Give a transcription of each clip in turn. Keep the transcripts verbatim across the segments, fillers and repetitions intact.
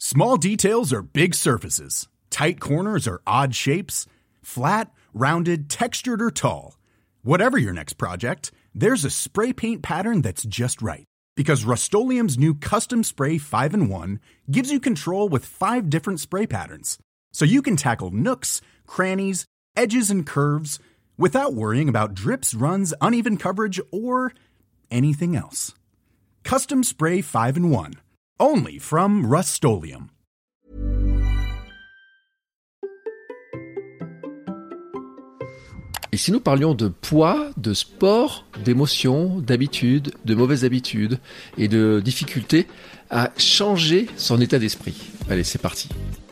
Small details are big surfaces. Tight corners are odd shapes. Flat, rounded, textured, or tall. Whatever your next project, there's a spray paint pattern that's just right. Because Rust-Oleum's new Custom Spray five in one gives you control with five different spray patterns. So you can tackle nooks, crannies, edges, and curves without worrying about drips, runs, uneven coverage, or anything else. Custom Spray five in one. Only from Rust-Oleum. Et si nous parlions de poids, de sport, d'émotions, d'habitudes, de mauvaises habitudes et de difficultés à changer son état d'esprit? Allez, c'est parti.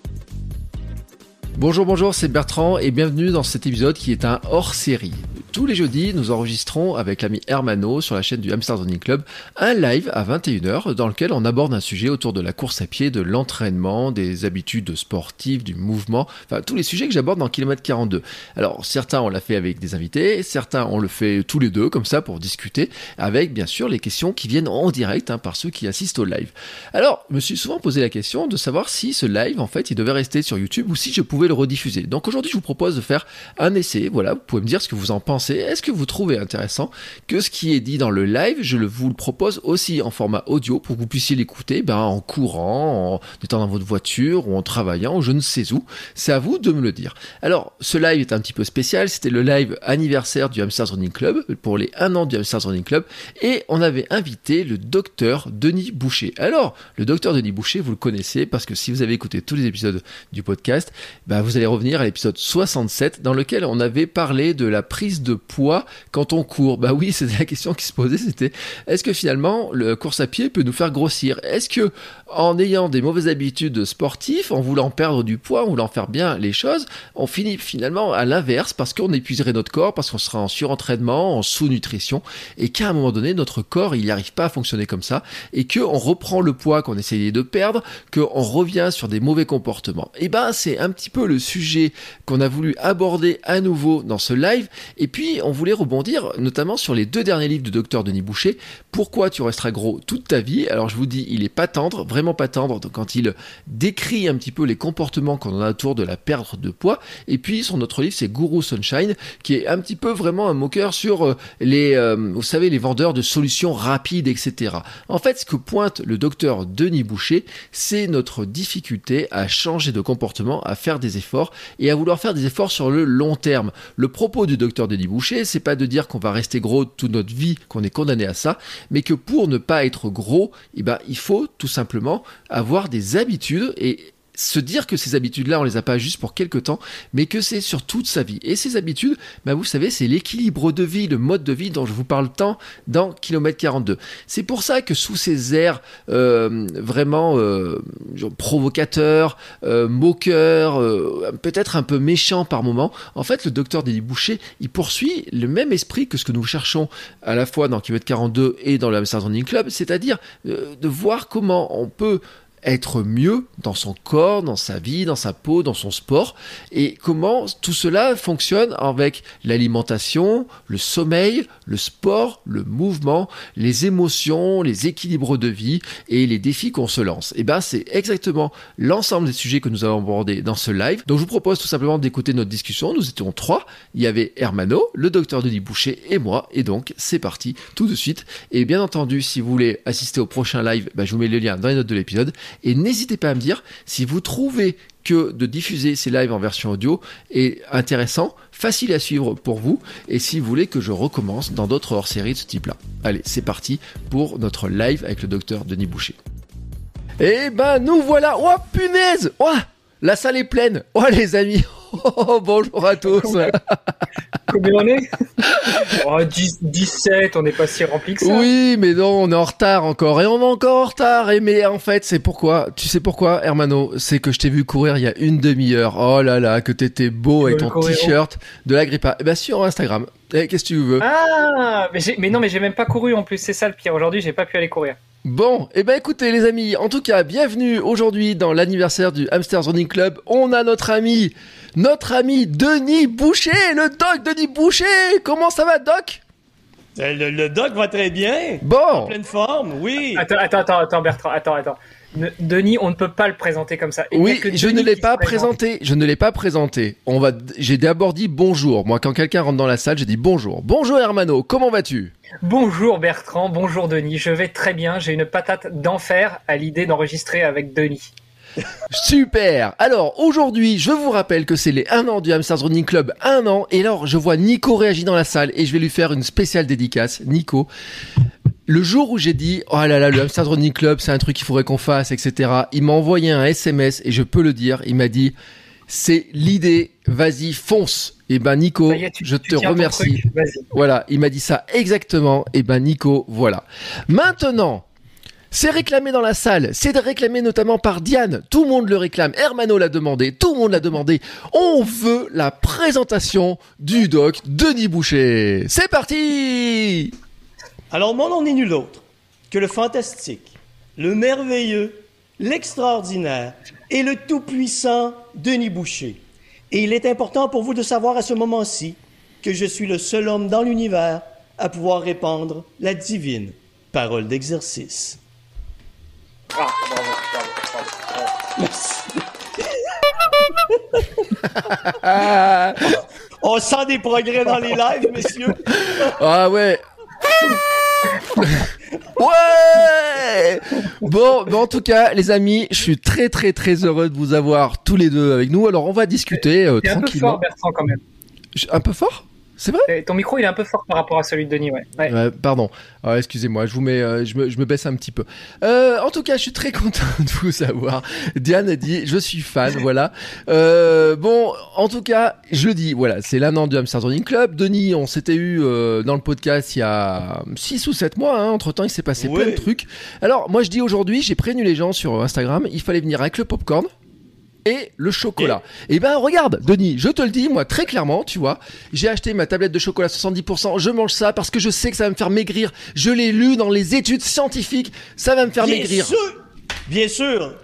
Bonjour, bonjour, c'est Bertrand et bienvenue dans cet épisode qui est un hors-série. Tous les jeudis, nous enregistrons avec l'ami Hermano sur la chaîne du Hamsters Running Club un live à vingt et une heures dans lequel on aborde un sujet autour de la course à pied, de l'entraînement, des habitudes sportives, du mouvement, enfin tous les sujets que j'aborde dans Kilomètre quarante-deux. Alors certains on l'a fait avec des invités, certains on le fait tous les deux comme ça pour discuter avec bien sûr les questions qui viennent en direct hein, par ceux qui assistent au live. Alors je me suis souvent posé la question de savoir si ce live en fait il devait rester sur YouTube ou si je pouvais le rediffuser. Donc aujourd'hui je vous propose de faire un essai, voilà, vous pouvez me dire ce que vous en pensez. Est-ce que vous trouvez intéressant que ce qui est dit dans le live, je le, vous le propose aussi en format audio pour que vous puissiez l'écouter ben, en courant, en étant dans votre voiture ou en travaillant, je ne sais où. C'est à vous de me le dire. Alors, ce live est un petit peu spécial. C'était le live anniversaire du Hamsters Running Club pour les un an du Hamsters Running Club et on avait invité le docteur Denis Boucher. Alors, le docteur Denis Boucher, vous le connaissez parce que si vous avez écouté tous les épisodes du podcast, ben, vous allez revenir à l'épisode soixante-sept dans lequel on avait parlé de la prise de poids quand on court. Bah oui, c'était la question qui se posait, c'était est-ce que finalement le course à pied peut nous faire grossir? Est-ce que en ayant des mauvaises habitudes sportives, en voulant perdre du poids, en voulant faire bien les choses, on finit finalement à l'inverse parce qu'on épuiserait notre corps, parce qu'on sera en surentraînement, en sous-nutrition et qu'à un moment donné, notre corps, il n'y arrive pas à fonctionner comme ça et qu'on reprend le poids qu'on essayait de perdre, qu'on revient sur des mauvais comportements. Et ben, c'est un petit peu le sujet qu'on a voulu aborder à nouveau dans ce live et puis on voulait rebondir notamment sur les deux derniers livres du docteur Denis Boucher. Pourquoi tu resteras gros toute ta vie? Alors je vous dis, il est pas tendre, vraiment pas tendre quand il décrit un petit peu les comportements qu'on a autour de la perte de poids. Et puis son autre livre, c'est Guru Sunshine, qui est un petit peu vraiment un moqueur sur les, euh, vous savez, les vendeurs de solutions rapides, et cetera. En fait, ce que pointe le docteur Denis Boucher, c'est notre difficulté à changer de comportement, à faire des efforts et à vouloir faire des efforts sur le long terme. Le propos du docteur Denis Boucher, c'est pas de dire qu'on va rester gros toute notre vie, qu'on est condamné à ça, mais que pour ne pas être gros, eh ben, il faut tout simplement avoir des habitudes et se dire que ces habitudes-là, on les a pas juste pour quelques temps, mais que c'est sur toute sa vie. Et ces habitudes, bah vous savez, c'est l'équilibre de vie, le mode de vie dont je vous parle tant dans Kilomètre quarante-deux. C'est pour ça que sous ces airs euh, vraiment euh, provocateurs, euh, moqueurs, euh, peut-être un peu méchants par moment, en fait, le docteur Denis Boucher, il poursuit le même esprit que ce que nous cherchons à la fois dans Kilomètre quarante-deux et dans le Hamsters Running Club, c'est-à-dire euh, de voir comment on peut être mieux dans son corps, dans sa vie, dans sa peau, dans son sport, et comment tout cela fonctionne avec l'alimentation, le sommeil, le sport, le mouvement, les émotions, les équilibres de vie et les défis qu'on se lance. Et ben c'est exactement l'ensemble des sujets que nous avons abordés dans ce live. Donc je vous propose tout simplement d'écouter notre discussion. Nous étions trois. Il y avait Hermano, le docteur Denis Boucher et moi. Et donc c'est parti tout de suite. Et bien entendu, si vous voulez assister au prochain live, ben, je vous mets le lien dans les notes de l'épisode. Et n'hésitez pas à me dire si vous trouvez que de diffuser ces lives en version audio est intéressant, facile à suivre pour vous, et si vous voulez que je recommence dans d'autres hors-séries de ce type-là. Allez, c'est parti pour notre live avec le docteur Denis Boucher. Et ben nous voilà. Oh punaise, oh, la salle est pleine. Oh les amis. Oh, bonjour à tous. Combien on est? Oh, dix, dix-sept, on n'est pas si rempli que ça. Oui, mais non, on est en retard encore. Et on est encore en retard. Et mais en fait, c'est pourquoi. Tu sais pourquoi, Hermano? C'est que je t'ai vu courir il y a une demi-heure. Oh là là, que t'étais beau avec ton t-shirt de la Grippa. Eh ben, sur Instagram. Eh, qu'est-ce que tu veux? Ah, mais, j'ai, mais non, mais j'ai même pas couru en plus. C'est ça le pire. Aujourd'hui, j'ai pas pu aller courir. Bon, et eh ben écoutez les amis, en tout cas, bienvenue aujourd'hui dans l'anniversaire du Hamsters Running Club. On a notre ami, notre ami Denis Boucher, le doc Denis Boucher. Comment ça va, doc? Le, le doc va très bien. Bon. En pleine forme, oui. Attends, attends, attends, attends, Bertrand, attends, attends. Ne- Denis, on ne peut pas le présenter comme ça. Et il y a Oui, que je Denis ne l'ai qui pas se présente. présenté. Je ne l'ai pas présenté. On va. J'ai d'abord dit bonjour. Moi, quand quelqu'un rentre dans la salle, j'ai dit bonjour. Bonjour Hermano. Comment vas-tu? Bonjour Bertrand, bonjour Denis. Je vais très bien. J'ai une patate d'enfer à l'idée d'enregistrer avec Denis. Super. Alors aujourd'hui, je vous rappelle que c'est les un an du Hamsters Running Club, un an. Et alors, je vois Nico réagir dans la salle et je vais lui faire une spéciale dédicace. Nico, le jour où j'ai dit oh là là, le Hamsters Running Club, c'est un truc qu'il faudrait qu'on fasse, et cetera. Il m'a envoyé un S M S et je peux le dire. Il m'a dit c'est l'idée, vas-y fonce. Et ben Nico, Ça y est, tu- je tu te tiens ton remercie. truc. Vas-y. Voilà, il m'a dit ça exactement. Et ben Nico, voilà. Maintenant. C'est réclamé dans la salle, c'est réclamé notamment par Diane, tout le monde le réclame, Hermano l'a demandé, tout le monde l'a demandé. On veut la présentation du doc Denis Boucher. C'est parti! Alors, mon nom n'est nul autre que le fantastique, le merveilleux, l'extraordinaire et le tout-puissant Denis Boucher. Et il est important pour vous de savoir à ce moment-ci que je suis le seul homme dans l'univers à pouvoir répandre la divine parole d'exercice. Ah, bravo, bravo, bravo, bravo. Merci. Ah, On sent des progrès dans les lives, messieurs. ah ouais. Ouais. Bon, mais en tout cas, les amis, je suis très très très heureux de vous avoir tous les deux avec nous. Alors, on va discuter euh, T'es un peu tranquillement. fort Bertrand quand même. Je- Un peu fort? C'est vrai? Et ton micro il est un peu fort par rapport à celui de Denis, ouais. ouais. Ouais, pardon. Ah, excusez-moi, je vous mets, euh, je me, je me baisse un petit peu. Euh, en tout cas, je suis très content de vous savoir. Diane a dit, je suis fan, voilà. Euh, bon, en tout cas, je le dis, voilà, c'est l'un an du Hamsters Running Club. Denis, on s'était eu euh, dans le podcast il y a six ou sept mois. Hein. Entre temps, il s'est passé Oui. plein de trucs. Alors, moi, je dis aujourd'hui, j'ai prévenu les gens sur Instagram, il fallait venir avec le popcorn. Et le chocolat. Et ben regarde, Denis, je te le dis, moi très clairement, tu vois, j'ai acheté ma tablette de chocolat soixante-dix pour cent, je mange ça parce que je sais que ça va me faire maigrir. Je l'ai lu dans les études scientifiques, ça va me faire Bien maigrir. sûr, bien sûr.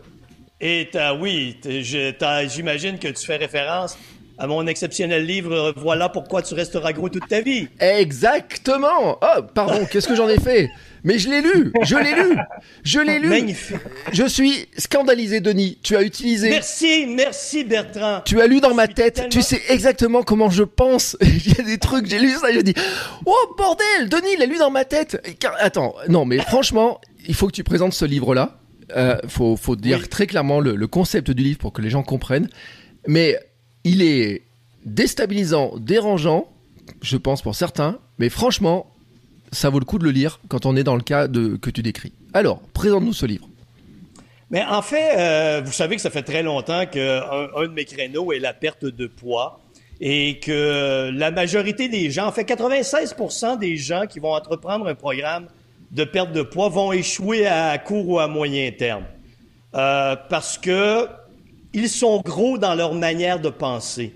Et t'as, oui, t'as- je- t'as- j'imagine que tu fais référence à mon exceptionnel livre « Voilà pourquoi tu resteras gros toute ta vie ». Exactement. Oh, pardon, qu'est-ce que j'en ai fait? Mais je l'ai lu, je l'ai lu, je l'ai lu. Magnifique. Je suis scandalisé, Denis. Tu as utilisé, Merci, merci Bertrand. tu as lu dans ma Je suis tête, tellement- tu sais exactement comment je pense. Il y a des trucs, j'ai lu ça, j'ai dit, oh bordel, Denis, il a lu dans ma tête. Et car- Attends, non, mais franchement, il faut que tu présentes ce livre-là. Euh, faut, faut dire Oui. très clairement le, le concept du livre pour que les gens comprennent. Mais il est déstabilisant, dérangeant, je pense pour certains. Mais franchement, ça vaut le coup de le lire quand on est dans le cas de, que tu décris. Alors, présente-nous ce livre. Mais en fait, euh, vous savez que ça fait très longtemps qu'un un de mes créneaux est la perte de poids et que la majorité des gens, en fait quatre-vingt-seize pour cent des gens qui vont entreprendre un programme de perte de poids vont échouer à court ou à moyen terme. Euh, parce que ils sont gros dans leur manière de penser.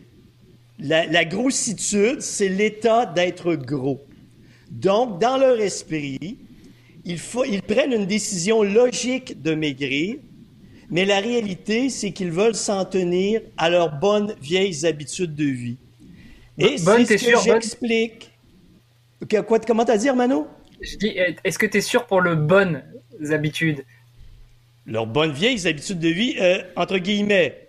La, la grossitude, c'est l'état d'être gros. Donc, dans leur esprit, il faut, ils prennent une décision logique de maigrir, mais la réalité, c'est qu'ils veulent s'en tenir à leurs bonnes vieilles habitudes de vie. Et Bonne, c'est t'es ce que sûr, bonne? j'explique. Que- quoi, comment t'as dit, Mano? Je dis, est-ce que tu es sûr pour le bonnes habitudes? Leurs bonnes vieilles habitudes de vie, euh, entre guillemets.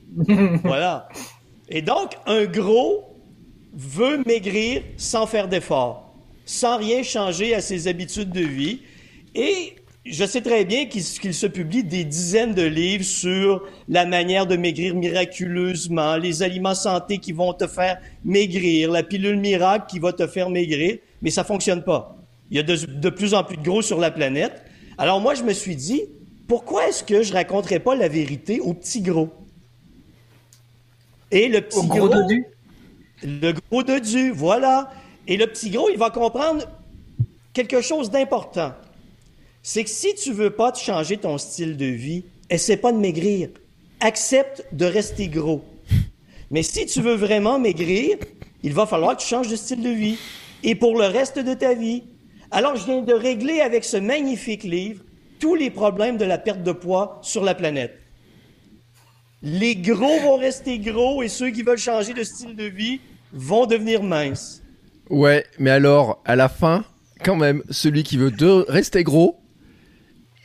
Voilà. Et donc, un gros veut maigrir sans faire d'effort, sans rien changer à ses habitudes de vie. Et je sais très bien qu'il qu'il se publie des dizaines de livres sur la manière de maigrir miraculeusement, les aliments santé qui vont te faire maigrir, la pilule miracle qui va te faire maigrir, mais ça fonctionne pas. Il y a de, de plus en plus de gros sur la planète. Alors moi, je me suis dit, pourquoi est-ce que je raconterais pas la vérité aux petits gros? Et le petit Au gros gros, dodu? le gros dodu, voilà. Et le petit gros, il va comprendre quelque chose d'important. C'est que si tu veux pas te changer ton style de vie, essaie pas de maigrir. Accepte de rester gros. Mais si tu veux vraiment maigrir, il va falloir que tu changes de style de vie. Et pour le reste de ta vie. Alors, je viens de régler avec ce magnifique livre tous les problèmes de la perte de poids sur la planète. Les gros vont rester gros et ceux qui veulent changer de style de vie vont devenir minces. Ouais, mais alors, à la fin, quand même, celui qui veut de rester gros,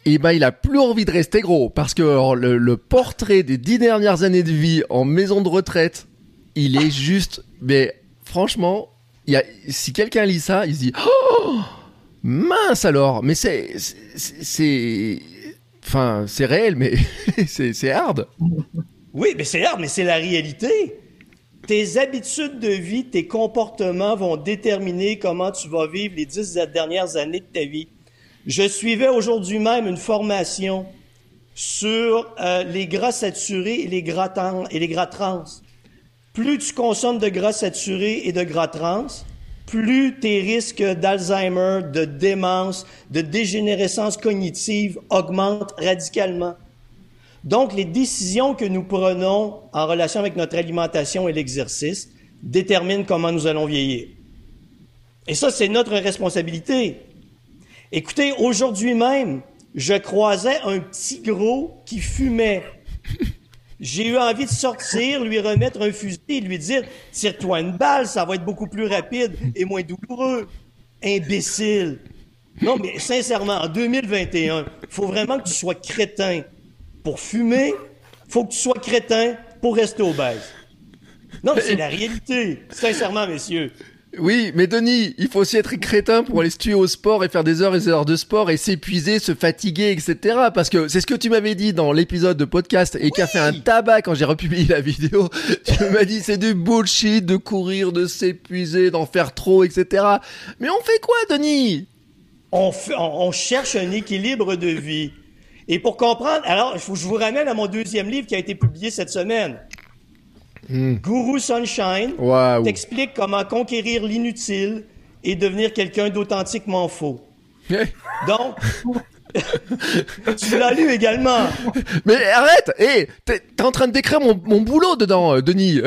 Et ben, il a plus envie de rester gros parce que alors, le, le portrait des dix dernières années de vie en maison de retraite, il est juste. Mais franchement, il y a, si quelqu'un lit ça, il se dit oh mince alors. Mais c'est, c'est, c'est, enfin, c'est réel, mais c'est, c'est hard. Oui, mais c'est hard, mais c'est la réalité. Tes habitudes de vie, tes comportements vont déterminer comment tu vas vivre les dix dernières années de ta vie. Je suivais aujourd'hui même une formation sur euh, les gras saturés et les gras, trans, et les gras trans. Plus tu consommes de gras saturés et de gras trans, plus tes risques d'Alzheimer, de démence, de dégénérescence cognitive augmentent radicalement. Donc, les décisions que nous prenons en relation avec notre alimentation et l'exercice déterminent comment nous allons vieillir. Et ça, c'est notre responsabilité. Écoutez, aujourd'hui même, je croisais un petit gros qui fumait. J'ai eu envie de sortir, lui remettre un fusil et lui dire « Tire-toi une balle, ça va être beaucoup plus rapide et moins douloureux. » Imbécile. Non, mais sincèrement, en deux mille vingt et un, il faut vraiment que tu sois crétin pour fumer, il faut que tu sois crétin pour rester obèse. Non, c'est la réalité, sincèrement, messieurs. Oui, mais Denis, il faut aussi être crétin pour aller se tuer au sport et faire des heures et des heures de sport et s'épuiser, se fatiguer, et cetera. Parce que c'est ce que tu m'avais dit dans l'épisode de podcast et oui. Qui a fait un tabac quand j'ai republié la vidéo. Tu m'as dit c'est du bullshit de courir, de s'épuiser, d'en faire trop, et cetera. Mais on fait quoi, Denis? On, fait, on, on cherche un équilibre de vie. Et pour comprendre, alors, il faut que je vous ramène à mon deuxième livre qui a été publié cette semaine. Mmh. Guru Sunshine wow. T'explique comment conquérir l'inutile et devenir quelqu'un d'authentiquement faux. Donc, tu l'as lu également. Mais arrête, hey, t'es, t'es en train de décrire mon, mon boulot dedans, Denis.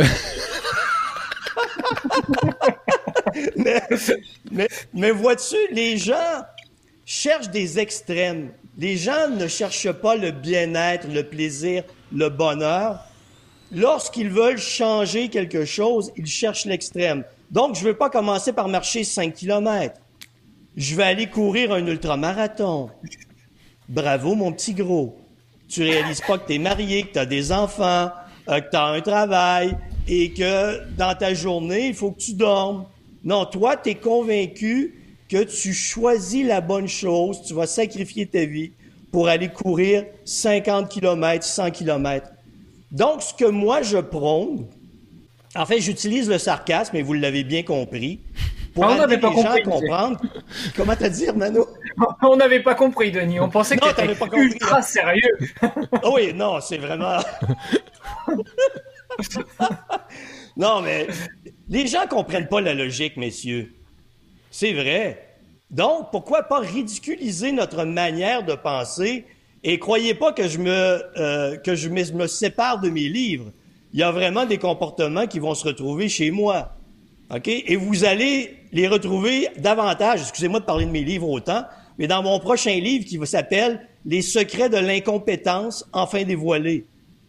mais, mais, mais vois-tu, les gens cherchent des extrêmes. Les gens ne cherchent pas le bien-être, le plaisir, le bonheur. Lorsqu'ils veulent changer quelque chose, ils cherchent l'extrême. Donc, je ne veux pas commencer par marcher cinq kilomètres. Je vais aller courir un ultramarathon. Bravo, mon petit gros. Tu réalises pas que tu es marié, que tu as des enfants, euh, que tu as un travail et que dans ta journée, il faut que tu dormes. Non, toi, tu es convaincu que tu choisis la bonne chose, tu vas sacrifier ta vie pour aller courir cinquante kilomètres, cent kilomètres. Donc, ce que moi, je prône, en fait, j'utilise le sarcasme, et vous l'avez bien compris, pour ah, aider les pas gens compris, à comprendre. Comment t'as dit, Mano? On n'avait pas compris, Denis. On pensait que non, t'étais pas ultra compris. sérieux. Oh oui, non, c'est vraiment... non, mais les gens comprennent pas la logique, messieurs. C'est vrai. Donc, pourquoi pas ridiculiser notre manière de penser? Et croyez pas que je me euh, que je me, me sépare de mes livres. Il y a vraiment des comportements qui vont se retrouver chez moi. OK? Et vous allez les retrouver davantage, excusez-moi de parler de mes livres autant, mais dans mon prochain livre qui s'appelle « Les secrets de l'incompétence enfin dévoilés ».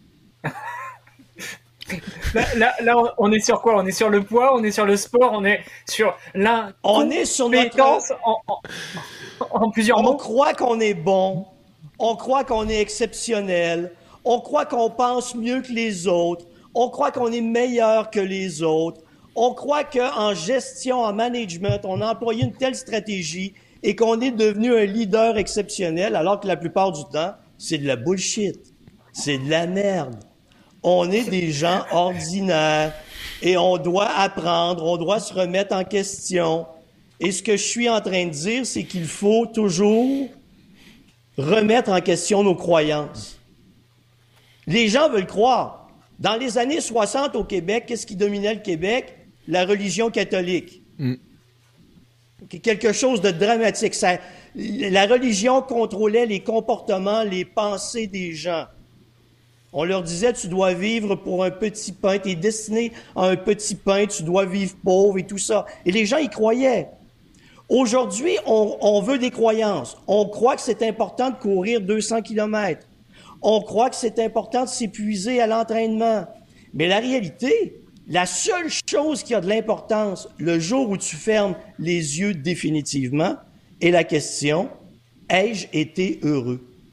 Là, là, là, on est sur quoi? On est sur le poids, on est sur le sport, on est sur l'incompétence on est sur notre... en, en, en plusieurs on mots. On croit qu'on est bon, on croit qu'on est exceptionnel, on croit qu'on pense mieux que les autres, on croit qu'on est meilleur que les autres, on croit qu'en gestion, en management, on a employé une telle stratégie et qu'on est devenu un leader exceptionnel, alors que la plupart du temps, c'est de la bullshit, c'est de la merde. On est des gens ordinaires et on doit apprendre, on doit se remettre en question. Et ce que je suis en train de dire, c'est qu'il faut toujours remettre en question nos croyances. Les gens veulent croire. Dans les années soixante au Québec, qu'est-ce qui dominait le Québec? La religion catholique. Mm. Quelque chose de dramatique. Ça, la religion contrôlait les comportements, les pensées des gens. On leur disait, tu dois vivre pour un petit pain, tu es destiné à un petit pain, tu dois vivre pauvre et tout ça. Et les gens y croyaient. Aujourd'hui, on, on veut des croyances. On croit que c'est important de courir deux cents kilomètres. On croit que c'est important de s'épuiser à l'entraînement. Mais la réalité, la seule chose qui a de l'importance le jour où tu fermes les yeux définitivement est la question, ai-je été heureux?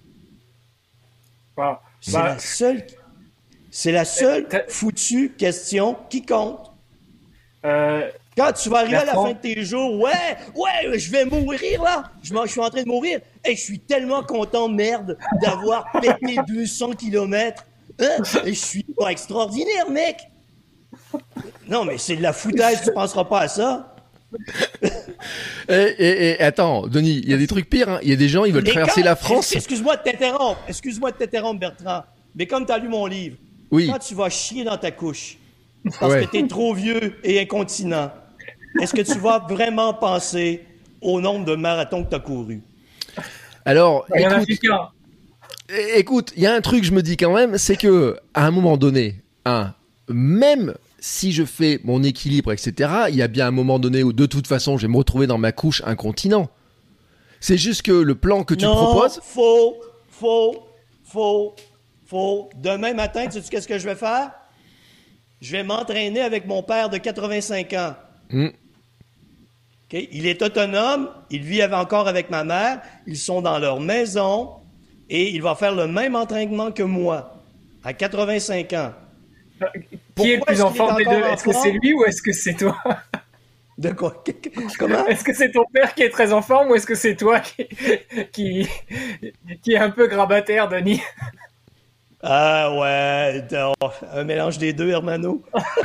Wow. C'est Bah, la seule, c'est la seule T'as- foutue question qui compte. euh, Quand tu vas arriver à la Bertrand. fin de tes jours, ouais, ouais, je vais mourir là. Je, m'en- je suis en train de mourir. Et je suis tellement content, merde, d'avoir pété deux cents kilomètres. Hein? Et je suis pas extraordinaire, mec. Non, mais c'est de la foutaise, tu penseras pas à ça. Et, et- et attends, Denis, il y a des trucs pires. Hein. Il y a des gens, ils veulent Mais traverser quand- la France. Excuse-moi de t'interrompre. Excuse-moi de t'interrompre, Bertrand. Mais comme tu as lu mon livre, Oui. quand tu vas chier dans ta couche parce Ouais. que tu es trop vieux et incontinent, est-ce que tu vas vraiment penser au nombre de marathons que tu as couru? Alors, il y en a écoute, plus qu'un. É- Écoute, il y a un truc que je me dis quand même, c'est que à un moment donné, hein, même si je fais mon équilibre, et cetera, il y a bien un moment donné où de toute façon, je vais me retrouver dans ma couche incontinent. C'est juste que le plan que tu non, proposes, faux, faux, faux, faux. Demain matin, tu sais qu'est-ce que je vais faire? Je vais m'entraîner avec mon père de quatre-vingt-cinq ans. Hmm. OK? Il est autonome, il vit avec- encore avec ma mère, ils sont dans leur maison et il va faire le même entraînement que moi à quatre-vingt-cinq ans. Qui est le Pourquoi plus est-ce en qu'il est forme des encore deux? en Est-ce que forme? c'est lui ou est-ce que c'est toi? De quoi? Comment? Est-ce que c'est ton père qui est très en forme ou est-ce que c'est toi qui, qui, qui est un peu grabataire, Denis? Ah ouais, t'as- un mélange des deux, Hermano.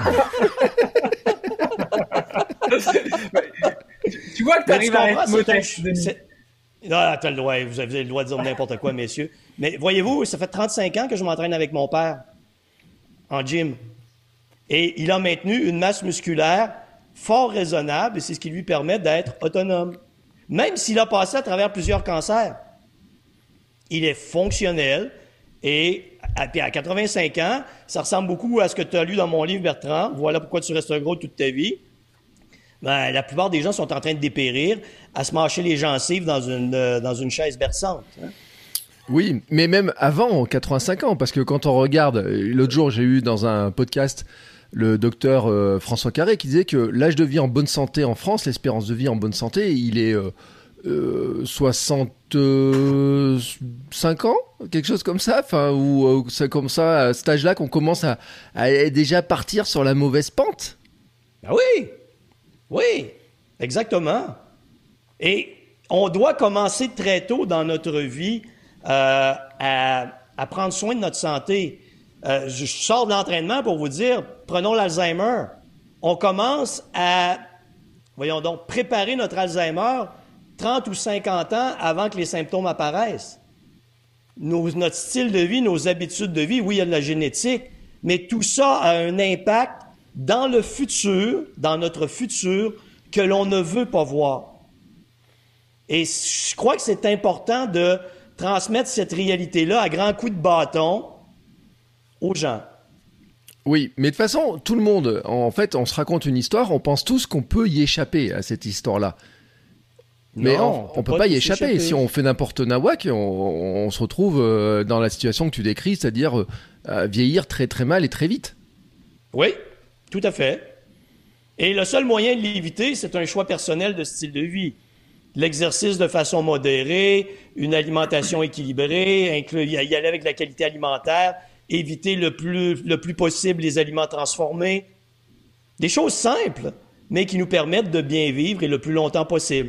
Tu vois que tu Mais arrives tu à comprends, être c'est modeste, un- Denis. c'est- Non, t'as le droit, vous avez le droit de dire n'importe quoi, messieurs. Mais voyez-vous, ça fait trente-cinq ans que je m'entraîne avec mon père en gym. Et il a maintenu une masse musculaire fort raisonnable et c'est ce qui lui permet d'être autonome. Même s'il a passé à travers plusieurs cancers. Il est fonctionnel et à, puis à quatre-vingt-cinq ans, ça ressemble beaucoup à ce que tu as lu dans mon livre, Bertrand. Voilà pourquoi tu restes gros toute ta vie. Ben, la plupart des gens sont en train de dépérir à se mâcher les gencives dans une, euh, dans une chaise berçante. Hein. oui, mais même avant quatre-vingt-cinq ans, parce que quand on regarde, l'autre jour j'ai eu dans un podcast le docteur euh, François Carré qui disait que l'âge de vie en bonne santé en France, l'espérance de vie en bonne santé, il est euh, euh, soixante-cinq ans, quelque chose comme ça, enfin, ou euh, c'est comme ça, à cet âge-là qu'on commence à, à déjà partir sur la mauvaise pente. Ben oui, oui, exactement. Et on doit commencer très tôt dans notre vie euh, à, à prendre soin de notre santé. Euh, je sors de l'entraînement pour vous dire, prenons l'Alzheimer. On commence à, voyons donc, préparer notre Alzheimer trente ou cinquante ans avant que les symptômes apparaissent. Nos, notre style de vie, nos habitudes de vie, oui, il y a de la génétique, mais tout ça a un impact dans le futur, dans notre futur, que l'on ne veut pas voir. Et je crois que c'est important de transmettre cette réalité-là à grands coups de bâton aux gens. Oui, mais de toute façon, tout le monde, en fait, on se raconte une histoire, on pense tous qu'on peut y échapper à cette histoire-là. Mais Non, on, on peut pas y tous échapper. Si on fait n'importe nawak, on, on se retrouve euh, dans la situation que tu décris, c'est-à-dire euh, à vieillir très très mal et très vite. Oui, tout à fait. Et le seul moyen de l'éviter, c'est un choix personnel de style de vie. L'exercice de façon modérée, une alimentation équilibrée, inclure, y aller avec la qualité alimentaire, éviter le plus, le plus possible les aliments transformés. Des choses simples, mais qui nous permettent de bien vivre et le plus longtemps possible.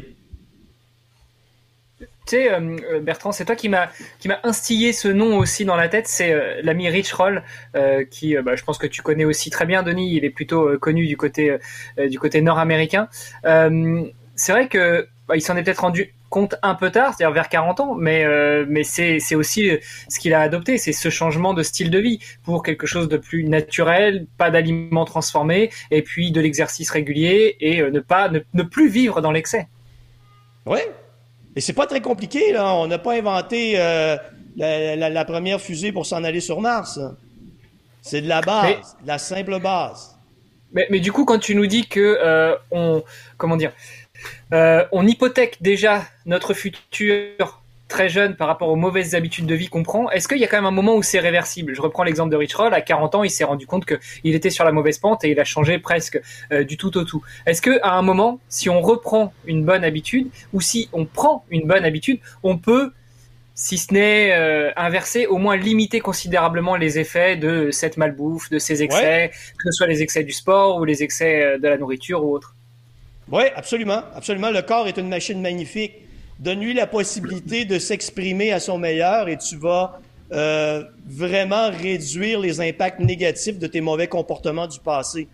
Tu sais, euh, Bertrand, c'est toi qui m'a qui m'a instillé ce nom aussi dans la tête. C'est euh, l'ami Rich Roll, euh, qui, euh, bah, je pense que tu connais aussi très bien, Denis. Il est plutôt euh, connu du côté euh, du côté nord-américain. Euh, c'est vrai que bah, il s'en est peut-être rendu compte un peu tard, c'est-à-dire vers quarante ans, mais euh, mais c'est c'est aussi ce qu'il a adopté, c'est ce changement de style de vie pour quelque chose de plus naturel, pas d'aliments transformés, et puis de l'exercice régulier et euh, ne pas ne, ne plus vivre dans l'excès. Oui. Et c'est pas très compliqué, là. On n'a pas inventé euh, la, la, la première fusée pour s'en aller sur Mars. C'est de la base, mais, de la simple base. Mais, mais du coup, quand tu nous dis que euh, on, comment dire, euh, on hypothèque déjà notre futur très jeune par rapport aux mauvaises habitudes de vie qu'on prend, est-ce qu'il y a quand même un moment où c'est réversible? Je reprends l'exemple de Rich Roll, à quarante ans, il s'est rendu compte qu'il était sur la mauvaise pente et il a changé presque euh, du tout au tout. Est-ce qu'à un moment, si on reprend une bonne habitude, ou si on prend une bonne habitude, on peut si ce n'est euh, inverser, au moins limiter considérablement les effets de cette malbouffe, de ces excès, ouais. que ce soit les excès du sport ou les excès de la nourriture ou autre. Oui, absolument, absolument. Le corps est une machine magnifique. Donne-lui la possibilité de s'exprimer à son meilleur et tu vas euh, vraiment réduire les impacts négatifs de tes mauvais comportements du passé.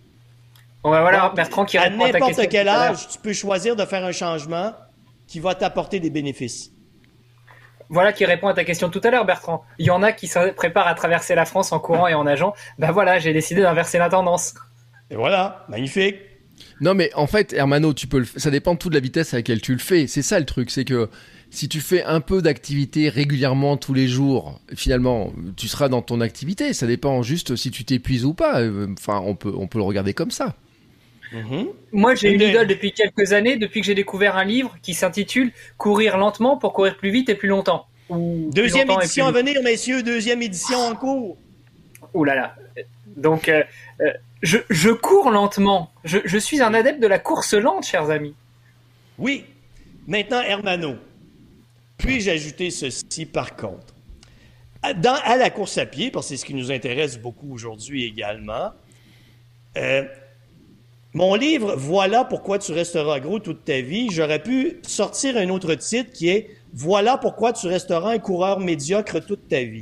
Bon, ben voilà, Bertrand qui répond à ta question. À n'importe quel âge, tu peux choisir de faire un changement qui va t'apporter des bénéfices. Voilà qui répond à ta question tout à l'heure, Bertrand. Il y en a qui se préparent à traverser la France en courant et en nageant. Ben voilà, j'ai décidé d'inverser la tendance. Et voilà, magnifique. Non, mais en fait, Hermano, tu peux le... ça dépend de toute la vitesse à laquelle tu le fais. C'est ça le truc, c'est que si tu fais un peu d'activité régulièrement tous les jours, finalement, tu seras dans ton activité. Ça dépend juste si tu t'épuises ou pas. Enfin, on peut, on peut le regarder comme ça. Mmh. Moi, j'ai une idole depuis quelques années, depuis que j'ai découvert un livre qui s'intitule « Courir lentement pour courir plus vite et plus longtemps ». Deuxième plus longtemps édition à venir, messieurs, deuxième édition en cours. Ouh là là. Donc, euh, euh, je, je cours lentement. Je, je suis un adepte de la course lente, chers amis. Oui. Maintenant, Hermano, puis-je ajouter ceci par contre? Dans, à la course à pied, parce que c'est ce qui nous intéresse beaucoup aujourd'hui également, euh, mon livre « Voilà pourquoi tu resteras gros toute ta vie », j'aurais pu sortir un autre titre qui est « Voilà pourquoi tu resteras un coureur médiocre toute ta vie ».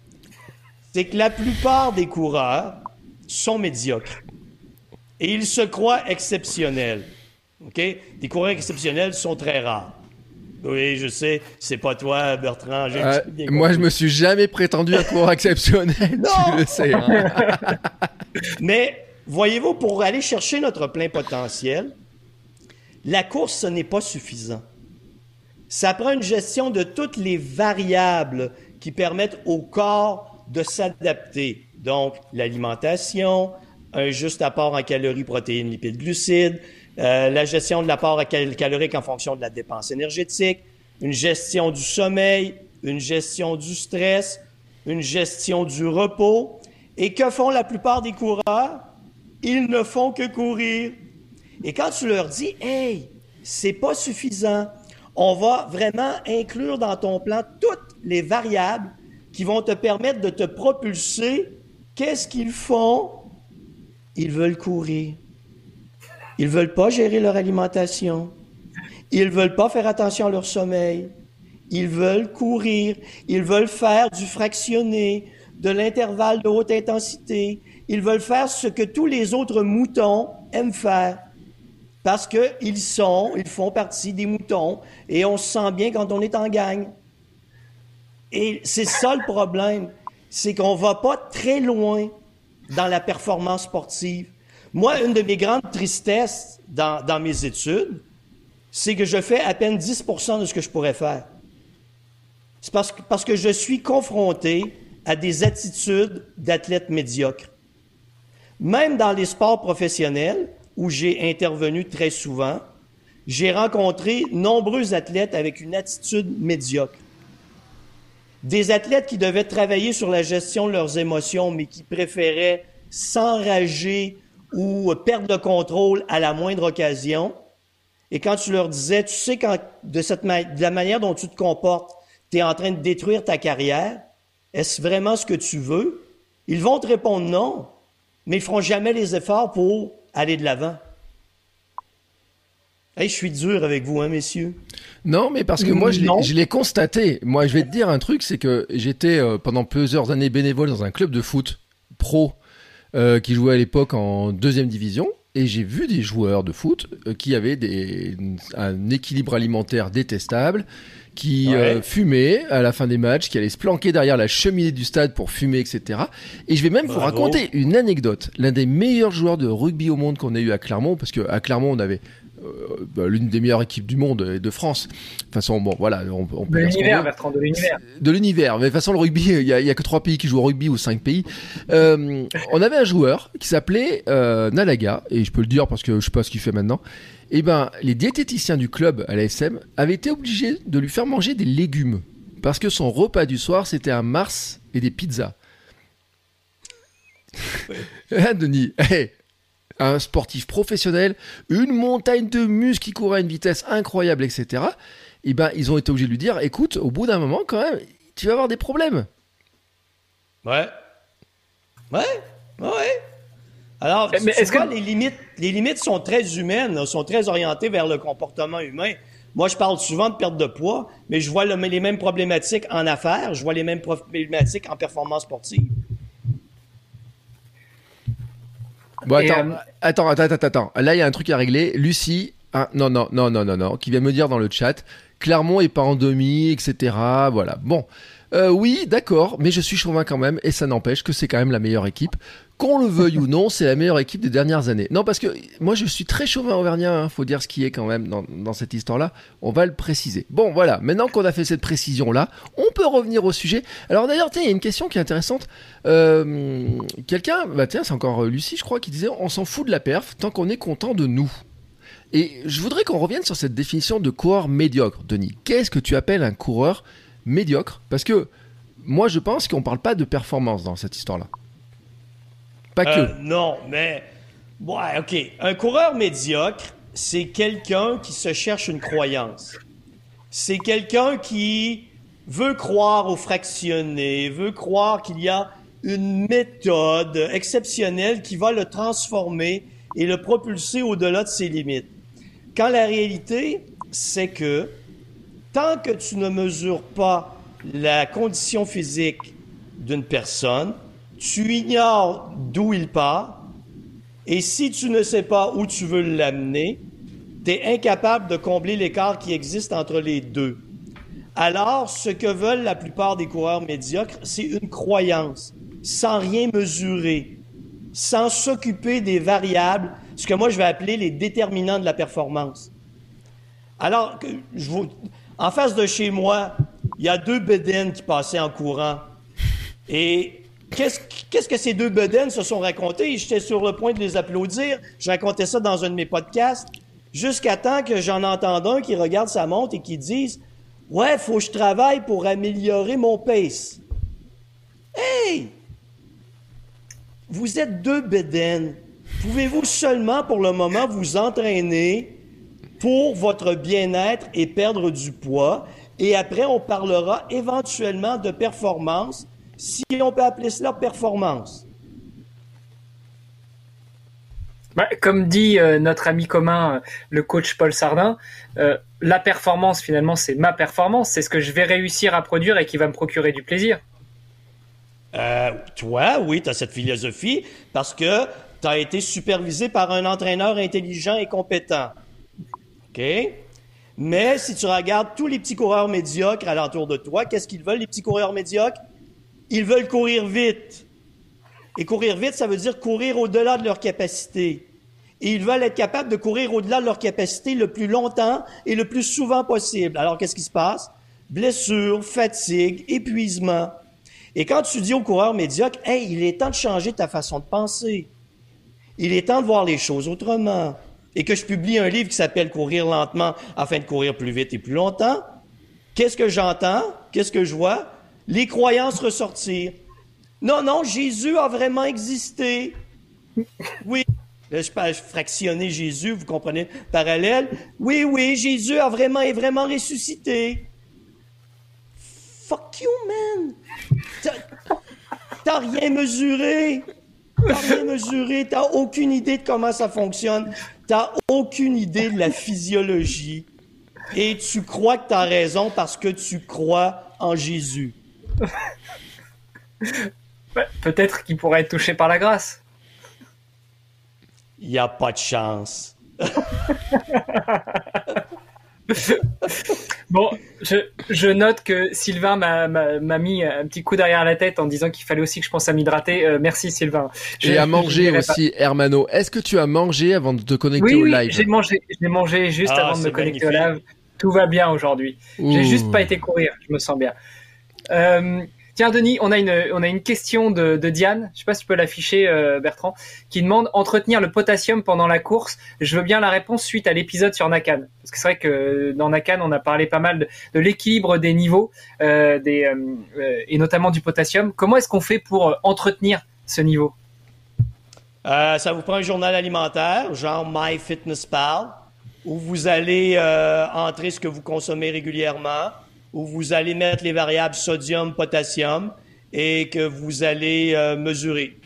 C'est que la plupart des coureurs sont médiocres et ils se croient exceptionnels. OK? Des coureurs exceptionnels sont très rares. Oui, je sais, c'est pas toi, Bertrand. J'ai euh, bien moi, je me suis jamais prétendu un coureur exceptionnel, tu le sais. Hein? Mais... voyez-vous, pour aller chercher notre plein potentiel, la course, ce n'est pas suffisant. Ça prend une gestion de toutes les variables qui permettent au corps de s'adapter. Donc, l'alimentation, un juste apport en calories, protéines, lipides, glucides, euh, la gestion de l'apport calorique en fonction de la dépense énergétique, une gestion du sommeil, une gestion du stress, une gestion du repos. Et que font la plupart des coureurs? Ils ne font que courir. Et quand tu leur dis, « Hey, c'est pas suffisant, on va vraiment inclure dans ton plan toutes les variables qui vont te permettre de te propulser. » Qu'est-ce qu'ils font? Ils veulent courir. Ils veulent pas gérer leur alimentation. Ils veulent pas faire attention à leur sommeil. Ils veulent courir. Ils veulent faire du fractionné, de l'intervalle de haute intensité. Ils veulent faire ce que tous les autres moutons aiment faire. Parce qu'ils sont, ils font partie des moutons et on se sent bien quand on est en gang. Et c'est ça le problème, c'est qu'on ne va pas très loin dans la performance sportive. Moi, une de mes grandes tristesses dans, dans mes études, c'est que je fais à peine dix pour cent de ce que je pourrais faire. C'est parce que, parce que je suis confronté à des attitudes d'athlètes médiocres. Même dans les sports professionnels, où j'ai intervenu très souvent, j'ai rencontré nombreux athlètes avec une attitude médiocre. Des athlètes qui devaient travailler sur la gestion de leurs émotions, mais qui préféraient s'enrager ou perdre le contrôle à la moindre occasion. Et quand tu leur disais, tu sais, quand, de, cette ma- de la manière dont tu te comportes, tu es en train de détruire ta carrière, est-ce vraiment ce que tu veux? Ils vont te répondre non, mais ils ne feront jamais les efforts pour aller de l'avant. Hey, je suis dur avec vous, hein, messieurs? Non, mais parce que moi, je l'ai, je l'ai constaté. Moi, je vais te dire un truc, c'est que j'étais euh, pendant plusieurs années bénévole dans un club de foot pro euh, qui jouait à l'époque en deuxième division. Et j'ai vu des joueurs de foot euh, qui avaient des, un équilibre alimentaire détestable, qui ouais. euh, fumaient à la fin des matchs, qui allaient se planquer derrière la cheminée du stade pour fumer, et cetera. Et je vais même Bravo. vous raconter une anecdote. L'un des meilleurs joueurs de rugby au monde qu'on a eu à Clermont, parce qu'à Clermont, on avait euh, bah, l'une des meilleures équipes du monde et de France. De toute façon, bon, voilà. On, on peut de l'univers, Bertrand, de l'univers. De l'univers. Mais de toute façon, le rugby, il y a, il y a que trois pays qui jouent au rugby ou cinq pays. Euh, on avait un joueur qui s'appelait euh, Nalaga, et je peux le dire parce que je sais pas ce qu'il fait maintenant. Eh ben, les diététiciens du club à l'A S M avaient été obligés de lui faire manger des légumes parce que son repas du soir c'était un Mars et des pizzas. Hein, Denis? Hey, un sportif professionnel, une montagne de muscles qui courait à une vitesse incroyable, et cetera. eh ben, ils ont été obligés de lui dire, écoute, au bout d'un moment, quand même, tu vas avoir des problèmes. Ouais. Ouais. Ouais. Alors, mais tu est-ce vois, que... les limites, les limites sont très humaines, là, sont très orientées vers le comportement humain. Moi, je parle souvent de perte de poids, mais je vois le, les mêmes problématiques en affaires, je vois les mêmes problématiques en performance sportive. Bon, attends, euh... attends, attends, attends, attends. Là, il y a un truc à régler. Lucie, ah, non, non, non, non, non, non, qui vient me dire dans le chat, Clermont est pas en demi, et cetera. Voilà. Bon. Euh, oui, d'accord, mais je suis chauvin quand même, et ça n'empêche que c'est quand même la meilleure équipe. Qu'on le veuille ou non, c'est la meilleure équipe des dernières années. Non, parce que moi, je suis très chauvin auvergnat, hein, faut dire ce qui est quand même dans, dans cette histoire-là. On va le préciser. Bon, voilà, maintenant qu'on a fait cette précision-là, on peut revenir au sujet. Alors d'ailleurs, tiens, il y a une question qui est intéressante. Euh, quelqu'un, bah tiens, c'est encore Lucie, je crois, qui disait, on s'en fout de la perf tant qu'on est content de nous. Et je voudrais qu'on revienne sur cette définition de coureur médiocre, Denis. Qu'est-ce que tu appelles un coureur médiocre? Parce que moi, je pense qu'on parle pas de performance dans cette histoire-là. Pas que. Euh, non, mais... Ouais, OK. Un coureur médiocre, c'est quelqu'un qui se cherche une croyance. C'est quelqu'un qui veut croire au fractionné, veut croire qu'il y a une méthode exceptionnelle qui va le transformer et le propulser au-delà de ses limites. Quand la réalité, c'est que tant que tu ne mesures pas la condition physique d'une personne, tu ignores d'où il part, et si tu ne sais pas où tu veux l'amener, tu es incapable de combler l'écart qui existe entre les deux. Alors, ce que veulent la plupart des coureurs médiocres, c'est une croyance, sans rien mesurer, sans s'occuper des variables, ce que moi je vais appeler les déterminants de la performance. Alors, je vous... en face de chez moi, il y a deux bedaines qui passaient en courant. Et qu'est-ce, qu'est-ce que ces deux bedaines se sont racontés? J'étais sur le point de les applaudir. Je racontais ça dans un de mes podcasts. Jusqu'à temps que j'en entende un qui regarde sa montre et qui dise « Ouais, faut que je travaille pour améliorer mon pace. » Hey! Vous êtes deux bedaines. Pouvez-vous seulement, pour le moment, vous entraîner pour votre bien-être et perdre du poids? Et après, on parlera éventuellement de performance, si on peut appeler cela performance. Bah, comme dit euh, notre ami commun, euh, le coach Paul Sardin, euh, la performance, finalement, c'est ma performance. C'est ce que je vais réussir à produire et qui va me procurer du plaisir. Euh, toi, oui, tu as cette philosophie parce que tu as été supervisé par un entraîneur intelligent et compétent. OK? Mais si tu regardes tous les petits coureurs médiocres alentour de toi, qu'est-ce qu'ils veulent, les petits coureurs médiocres? Ils veulent courir vite. Et courir vite, ça veut dire courir au-delà de leur capacité. Et ils veulent être capables de courir au-delà de leur capacité le plus longtemps et le plus souvent possible. Alors, qu'est-ce qui se passe? Blessure, fatigue, épuisement. Et quand tu dis aux coureurs médiocres, « Hey, il est temps de changer ta façon de penser. Il est temps de voir les choses autrement. » Et que je publie un livre qui s'appelle « Courir lentement afin de courir plus vite et plus longtemps », qu'est-ce que j'entends? Qu'est-ce que je vois? Les croyances ressortir. Non, non, Jésus a vraiment existé. Oui, là, je peux fractionner Jésus, vous comprenez le parallèle? Oui, oui, Jésus a vraiment, est vraiment ressuscité. Fuck you, man! T'as, t'as rien mesuré. T'as rien mesuré. T'as aucune idée de comment ça fonctionne. T'as aucune idée de la physiologie. Et tu crois que t'as raison parce que tu crois en Jésus. Peut-être qu'il pourrait être touché par la grâce. Il n'y a pas de chance. Bon, je, je note que Sylvain m'a, m'a, m'a mis un petit coup derrière la tête en disant qu'il fallait aussi que je pense à m'hydrater. Euh, merci Sylvain. Je, Et à manger aussi, pas. Hermano. Est-ce que tu as mangé avant de te connecter oui, au oui, live? j'ai mangé, j'ai mangé juste ah, avant de me connecter magnifique. au live. Tout va bien aujourd'hui. Ouh. J'ai juste pas été courir, je me sens bien. Euh, tiens Denis, on a une on a une question de, de Diane. Je sais pas si tu peux l'afficher, euh, Bertrand, qui demande entretenir le potassium pendant la course. Je veux bien la réponse suite à l'épisode sur Nakan, parce que c'est vrai que dans Nakan on a parlé pas mal de, de l'équilibre des niveaux, euh, des euh, et notamment du potassium. Comment est-ce qu'on fait pour euh, entretenir ce niveau? Euh, ça vous prend un journal alimentaire, genre MyFitnessPal, où vous allez euh, entrer ce que vous consommez régulièrement, où vous allez mettre les variables sodium, potassium et que vous allez euh, mesurer.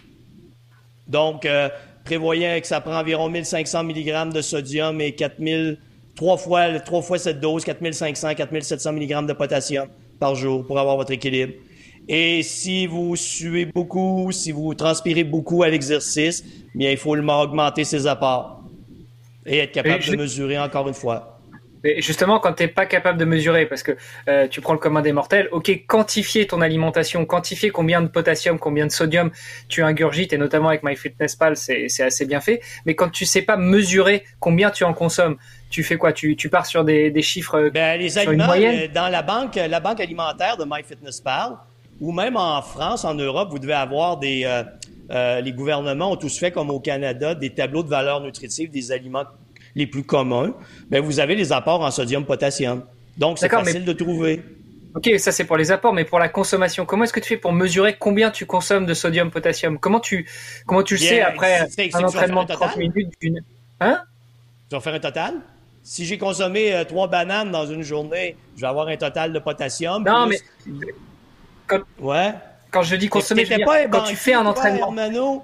Donc, euh, prévoyez que ça prend environ mille cinq cents milligrammes de sodium et quatre mille, trois fois, trois fois cette dose, quatre mille cinq cents, quatre mille sept cents milligrammes de potassium par jour pour avoir votre équilibre. Et si vous suez beaucoup, si vous transpirez beaucoup à l'exercice, bien, il faut augmenter ses apports et être capable je... de mesurer encore une fois. Mais justement, quand tu n'es pas capable de mesurer, parce que euh, tu prends le commun des mortels, ok, quantifier ton alimentation, quantifier combien de potassium, combien de sodium tu ingurgites, et notamment avec MyFitnessPal, c'est, c'est assez bien fait. Mais quand tu sais pas mesurer combien tu en consommes, tu fais quoi? Tu, tu pars sur des, des chiffres ben, les sur aliments, une moyenne? Dans la banque, la banque alimentaire de MyFitnessPal, ou même en France, en Europe, vous devez avoir des... Euh, euh, les gouvernements ont tous fait, comme au Canada, des tableaux de valeur nutritive des aliments les plus communs. Bien, vous avez les apports en sodium-potassium. Donc, c'est D'accord, facile mais... de trouver. OK, ça, c'est pour les apports, mais pour la consommation, comment est-ce que tu fais pour mesurer combien tu consommes de sodium-potassium? Comment tu, comment tu le Bien, sais après c'est, c'est un entraînement de trente minutes d'une... Hein? Tu vas faire un total? Si j'ai consommé euh, trois bananes dans une journée, je vais avoir un total de potassium. Non, plus... mais... Quand... Ouais. Quand je dis consommer, je veux dire, pas quand tu fais un entraînement... Hermano,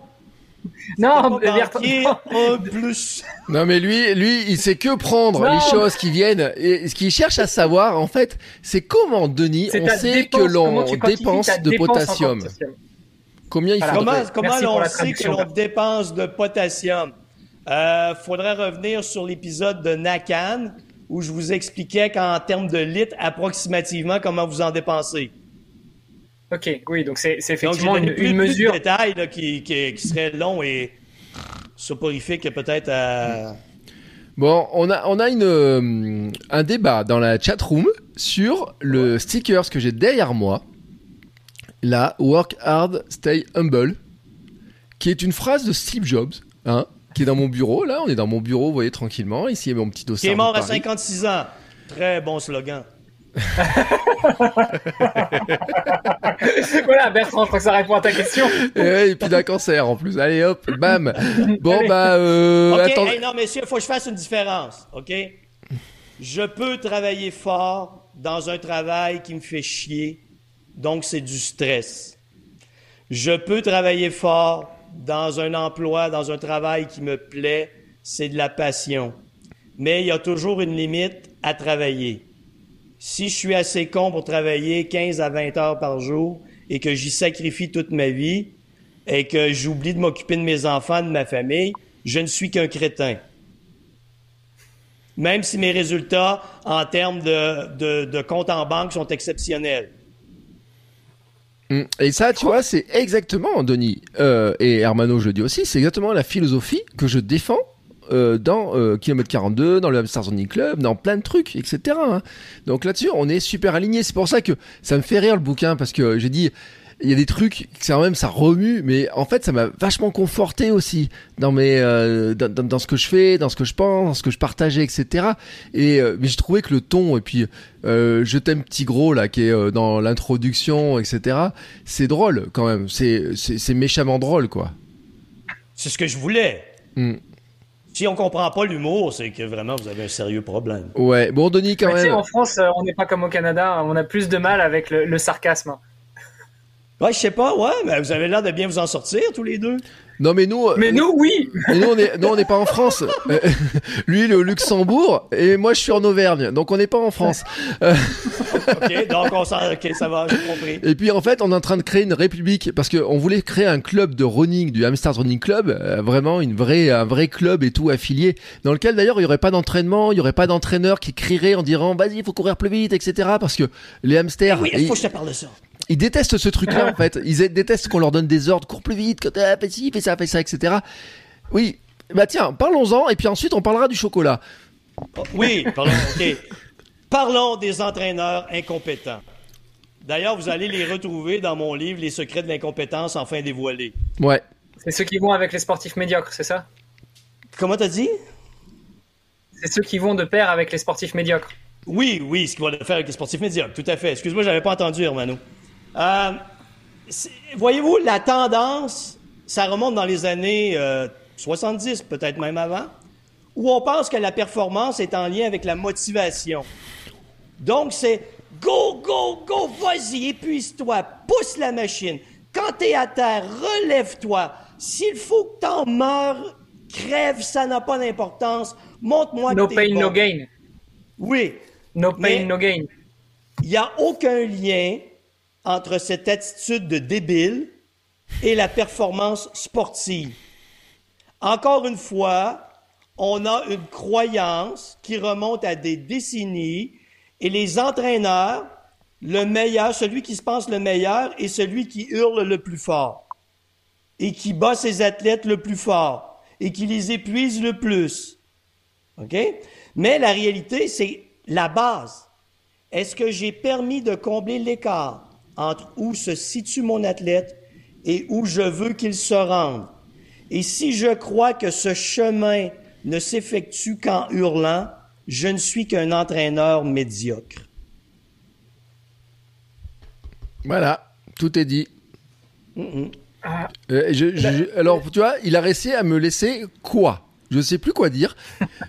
non, mais un plus. Non, mais lui, lui, il sait que prendre non. les choses qui viennent. Et ce qu'il cherche à savoir, en fait, c'est comment, Denis, c'est on sait dépense, que l'on dépense de potassium. potassium. Combien il voilà. Comment, comment l'on sait que l'on dépense de potassium? Euh, faudrait revenir sur l'épisode de Nakan, où je vous expliquais qu'en termes de litres, approximativement, comment vous en dépensez. OK, oui, donc c'est, c'est effectivement donc, une, plus, une mesure. Plus de détails là, qui, qui, qui serait long et soporifique peut-être à... Bon, on a, on a une, euh, un débat dans la chatroom sur le ouais. sticker que j'ai derrière moi. Là, Work hard, stay humble, qui est une phrase de Steve Jobs, hein, qui est dans mon bureau. Là, on est dans mon bureau, vous voyez, tranquillement. Ici, il y a mon petit dossier. Qui est mort à cinquante-six ans. Très bon slogan. Voilà, Bertrand, je crois que ça répond à ta question. Et, et puis d'un cancer en plus. Allez hop, bam. Bon bah. Euh, ok, attends... hey, non messieurs, il faut que je fasse une différence, ok? Je peux travailler fort dans un travail qui me fait chier, donc c'est du stress. Je peux travailler fort dans un emploi, dans un travail qui me plaît, c'est de la passion. Mais il y a toujours une limite à travailler. Si je suis assez con pour travailler quinze à vingt heures par jour et que j'y sacrifie toute ma vie et que j'oublie de m'occuper de mes enfants, de ma famille, je ne suis qu'un crétin. Même si mes résultats en termes de, de, de compte en banque sont exceptionnels. Et ça, tu vois, c'est exactement, Denis, euh, et Hermano, je le dis aussi, c'est exactement la philosophie que je défends Euh, dans euh, Kilomètre quarante-deux, dans le Hamsters Running Club, dans plein de trucs, et cetera. Hein. Donc là-dessus, on est super alignés. C'est pour ça que ça me fait rire le bouquin, parce que j'ai dit, il y a des trucs, quand même, ça remue, mais en fait, ça m'a vachement conforté aussi dans mes, euh, dans, dans, dans ce que je fais, dans ce que je pense, dans ce que je partageais, et cetera. Et euh, mais j'ai trouvé que le ton, et puis euh, je t'aime petit gros là, qui est euh, dans l'introduction, et cetera. C'est drôle quand même. C'est, c'est, c'est méchamment drôle, quoi. C'est ce que je voulais. Mm. Si on comprend pas l'humour, c'est que vraiment vous avez un sérieux problème. Ouais, bon Denis quand mais même. En France, on n'est pas comme au Canada, on a plus de mal avec le, le sarcasme. Ouais, je sais pas, ouais, mais vous avez l'air de bien vous en sortir tous les deux. Non mais nous, mais nous oui. Mais nous on est, nous on n'est pas en France. Lui il est au Luxembourg et moi je suis en Auvergne, donc on n'est pas en France. Ok, donc on s'en, ok, ça va, j'ai compris. Et puis en fait on est en train de créer une république parce que on voulait créer un club de running du Hamsters Running Club, euh, vraiment une vraie, un vrai club et tout affilié, dans lequel d'ailleurs il y aurait pas d'entraînement, il y aurait pas d'entraîneur qui crierait en disant vas-y il faut courir plus vite, et cetera. Parce que les hamsters. Oui, il faut que je te parle de ça. Ils détestent ce truc-là, en fait. Ils détestent qu'on leur donne des ordres, cours plus vite, fais ci, fais ça, fais ça, et cetera. Oui. Bah tiens, parlons-en, et puis ensuite on parlera du chocolat. Oh, oui, parlons, okay. Parlons des entraîneurs incompétents. D'ailleurs, vous allez les retrouver dans mon livre « Les secrets de l'incompétence enfin dévoilés ». Ouais. C'est ceux qui vont avec les sportifs médiocres, c'est ça? Comment t'as dit? C'est ceux qui vont de pair avec les sportifs médiocres. Oui, oui, ce qu'ils vont faire avec les sportifs médiocres, tout à fait. Excuse-moi, j'avais pas entendu, Hermano. Euh, voyez-vous, la tendance, ça remonte dans les années euh, soixante-dix, peut-être même avant, où on pense que la performance est en lien avec la motivation. Donc, c'est go, go, go, vas-y, épuise-toi, pousse la machine. Quand t'es à terre, relève-toi. S'il faut que t'en meurs, crève, ça n'a pas d'importance. Montre-moi no que t'es pain, bon. no gain. Oui. No pain, Mais no gain. il n'y a aucun lien entre cette attitude de débile et la performance sportive. Encore une fois, on a une croyance qui remonte à des décennies et les entraîneurs, le meilleur, celui qui se pense le meilleur est celui qui hurle le plus fort et qui bat ses athlètes le plus fort et qui les épuise le plus. OK? Mais la réalité, c'est la base. Est-ce que j'ai permis de combler l'écart entre où se situe mon athlète et où je veux qu'il se rende? Et si je crois que ce chemin ne s'effectue qu'en hurlant, je ne suis qu'un entraîneur médiocre. Voilà, tout est dit. Mm-mm. Ah, Euh, je, je, je- alors, tu vois, il a réussi à me laisser quoi? Je sais plus quoi dire.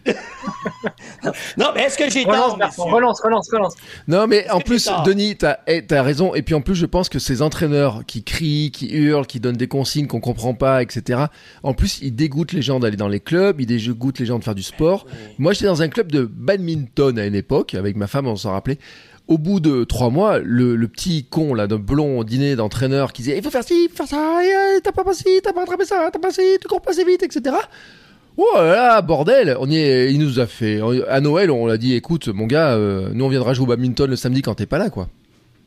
Non, mais est-ce que j'ai relance, tort, Bertrand, messieurs? relance, relance, relance. Non, mais en que plus, j'ai tort? Denis, t'as eh, t'as raison. Et puis en plus, je pense que ces entraîneurs qui crient, qui hurlent, qui donnent des consignes qu'on comprend pas, et cetera. En plus, ils dégoûtent les gens d'aller dans les clubs, ils dégoûtent les gens de faire du sport. Moi, j'étais dans un club de badminton à une époque, avec ma femme, on s'en rappelait. Au bout de trois mois, le, le petit con là, de blond au dîner d'entraîneur qui disait il faut faire ci, il faut faire ça, et, euh, t'as pas passé, t'as pas attrapé ça, t'as pas passé, tu cours pas assez vite, et cetera. Oh là là, bordel, on y est, il nous a fait à Noël, on l'a dit écoute mon gars, euh, nous on viendra jouer au badminton le samedi quand t'es pas là quoi.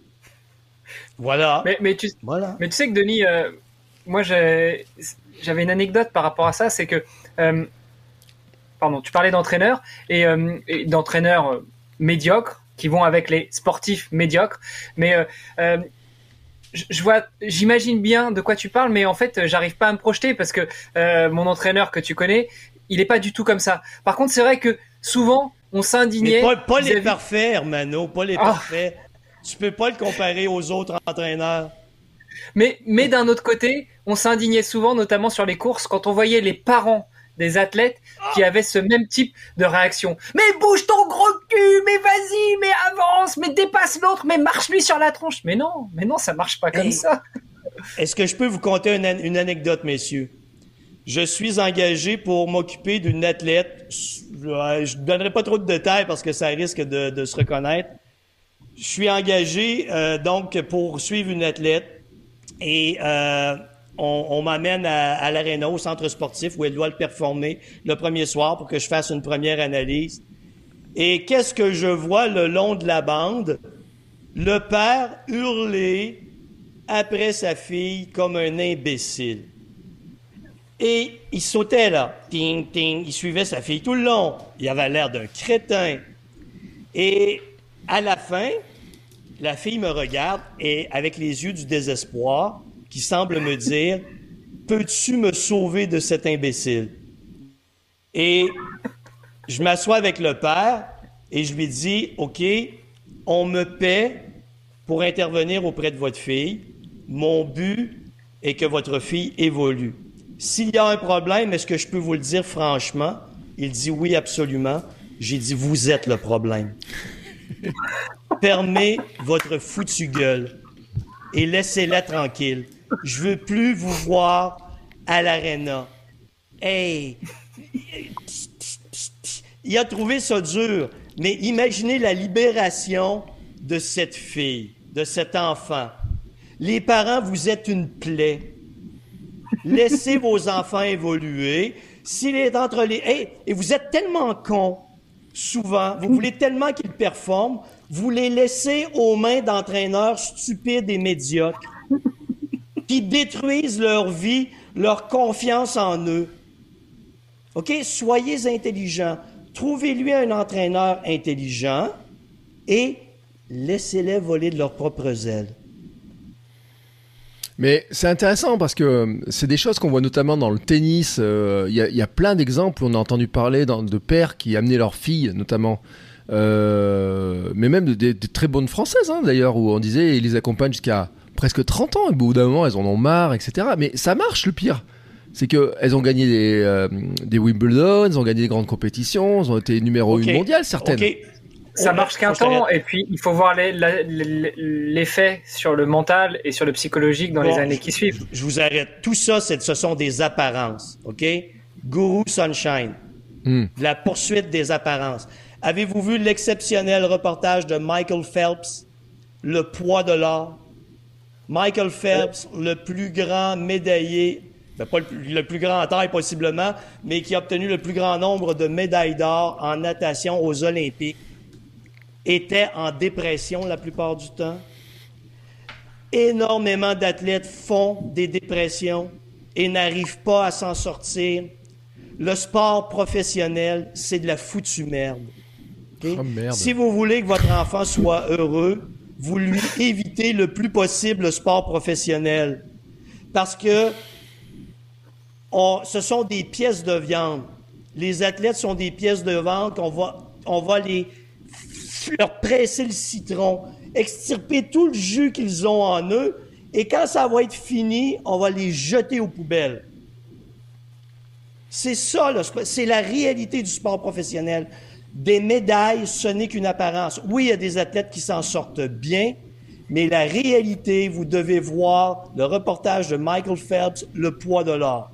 Voilà. Mais, mais, tu, Voilà. mais tu sais que Denis, euh, moi j'ai- j'avais une anecdote par rapport à ça, c'est que, euh, pardon, tu parlais d'entraîneurs et, euh, et d'entraîneurs euh, médiocres qui vont avec les sportifs médiocres, mais euh, euh, je je vois, j'imagine bien de quoi tu parles, mais en fait, j'arrive pas à me projeter parce que euh, mon entraîneur que tu connais, il est pas du tout comme ça. Par contre, c'est vrai que souvent, on s'indignait. Mais pas, pas les vis-à-vis- parfaits, Hermano, pas les Ah. parfaits. Tu peux pas le comparer aux autres entraîneurs. Mais, mais d'un autre côté, on s'indignait souvent, notamment sur les courses, quand on voyait les parents des athlètes qui avaient ce même type de réaction. Mais bouge ton gros cul, mais vas-y, mais avance, mais dépasse l'autre, mais marche-lui sur la tronche. Mais non, mais non, ça marche pas comme Hey. ça. Est-ce que je peux vous conter une, an- une anecdote, messieurs? Je suis engagé pour m'occuper d'une athlète. Je ne donnerai pas trop de détails parce que ça risque de, de se reconnaître. Je suis engagé euh, donc pour suivre une athlète et euh, on, on m'amène à, à l'aréna, au centre sportif où elle doit le performer le premier soir pour que je fasse une première analyse. Et qu'est-ce que je vois le long de la bande? Le père hurler après sa fille comme un imbécile. Et il sautait là, ting, ting, il suivait sa fille tout le long. Il avait l'air d'un crétin. Et à la fin, la fille me regarde et avec les yeux du désespoir, qui semble me dire « Peux-tu me sauver de cet imbécile? » Et je m'assois avec le père et je lui dis « OK, on me paie pour intervenir auprès de votre fille. Mon but est que votre fille évolue. S'il y a un problème, est-ce que je peux vous le dire franchement? » Il dit « Oui, absolument. » J'ai dit « Vous êtes le problème. » Fermez votre foutue gueule et laissez-la tranquille. Je veux plus vous voir à l'aréna. Hey! Il a trouvé ça dur, mais imaginez la libération de cette fille, de cet enfant. Les parents, vous êtes une plaie. Laissez vos enfants évoluer. S'il est entre les... Hey! Et vous êtes tellement cons, souvent, vous voulez tellement qu'ils performent, vous les laissez aux mains d'entraîneurs stupides et médiocres qui détruisent leur vie, leur confiance en eux. OK? Soyez intelligents. Trouvez-lui un entraîneur intelligent et laissez-les voler de leurs propres ailes. Mais c'est intéressant parce que euh, c'est des choses qu'on voit notamment dans le tennis. Il euh, y, y a plein d'exemples où on a entendu parler dans, de pères qui amenaient leurs filles, notamment, euh, mais même de, de, de très bonnes Françaises hein, d'ailleurs, où on disait ils les accompagnent jusqu'à presque trente ans. Et au bout d'un moment, elles en ont marre, et cetera. Mais ça marche le pire. C'est que elles ont gagné des, euh, des Wimbledon, elles ont gagné des grandes compétitions, elles ont été numéro okay. une mondiale, certaines. Okay. Ça marche qu'un temps, et puis il faut voir les, la, les, l'effet sur le mental et sur le psychologique dans bon, les années qui suivent. Je vous arrête. Tout ça, c'est, ce sont des apparences, OK? Guru Sunshine, mm. la poursuite des apparences. Avez-vous vu l'exceptionnel reportage de Michael Phelps, Le poids de l'or? Michael Phelps, oui. le plus grand médaillé, ben pas le, le plus grand en taille possiblement, mais qui a obtenu le plus grand nombre de médailles d'or en natation aux Olympiques, était en dépression la plupart du temps. Énormément d'athlètes font des dépressions et n'arrivent pas à s'en sortir. Le sport professionnel, c'est de la foutue merde. Okay? Oh, merde. Si vous voulez que votre enfant soit heureux, vous lui évitez le plus possible le sport professionnel. Parce que on, ce sont des pièces de viande. Les athlètes sont des pièces de viande qu'on va, on va les, leur presser le citron, extirper tout le jus qu'ils ont en eux, et quand ça va être fini, on va les jeter aux poubelles. C'est ça, là, c'est la réalité du sport professionnel. Des médailles, ce n'est qu'une apparence. Oui, il y a des athlètes qui s'en sortent bien, mais la réalité, vous devez voir le reportage de Michael Phelps, Le poids de l'or.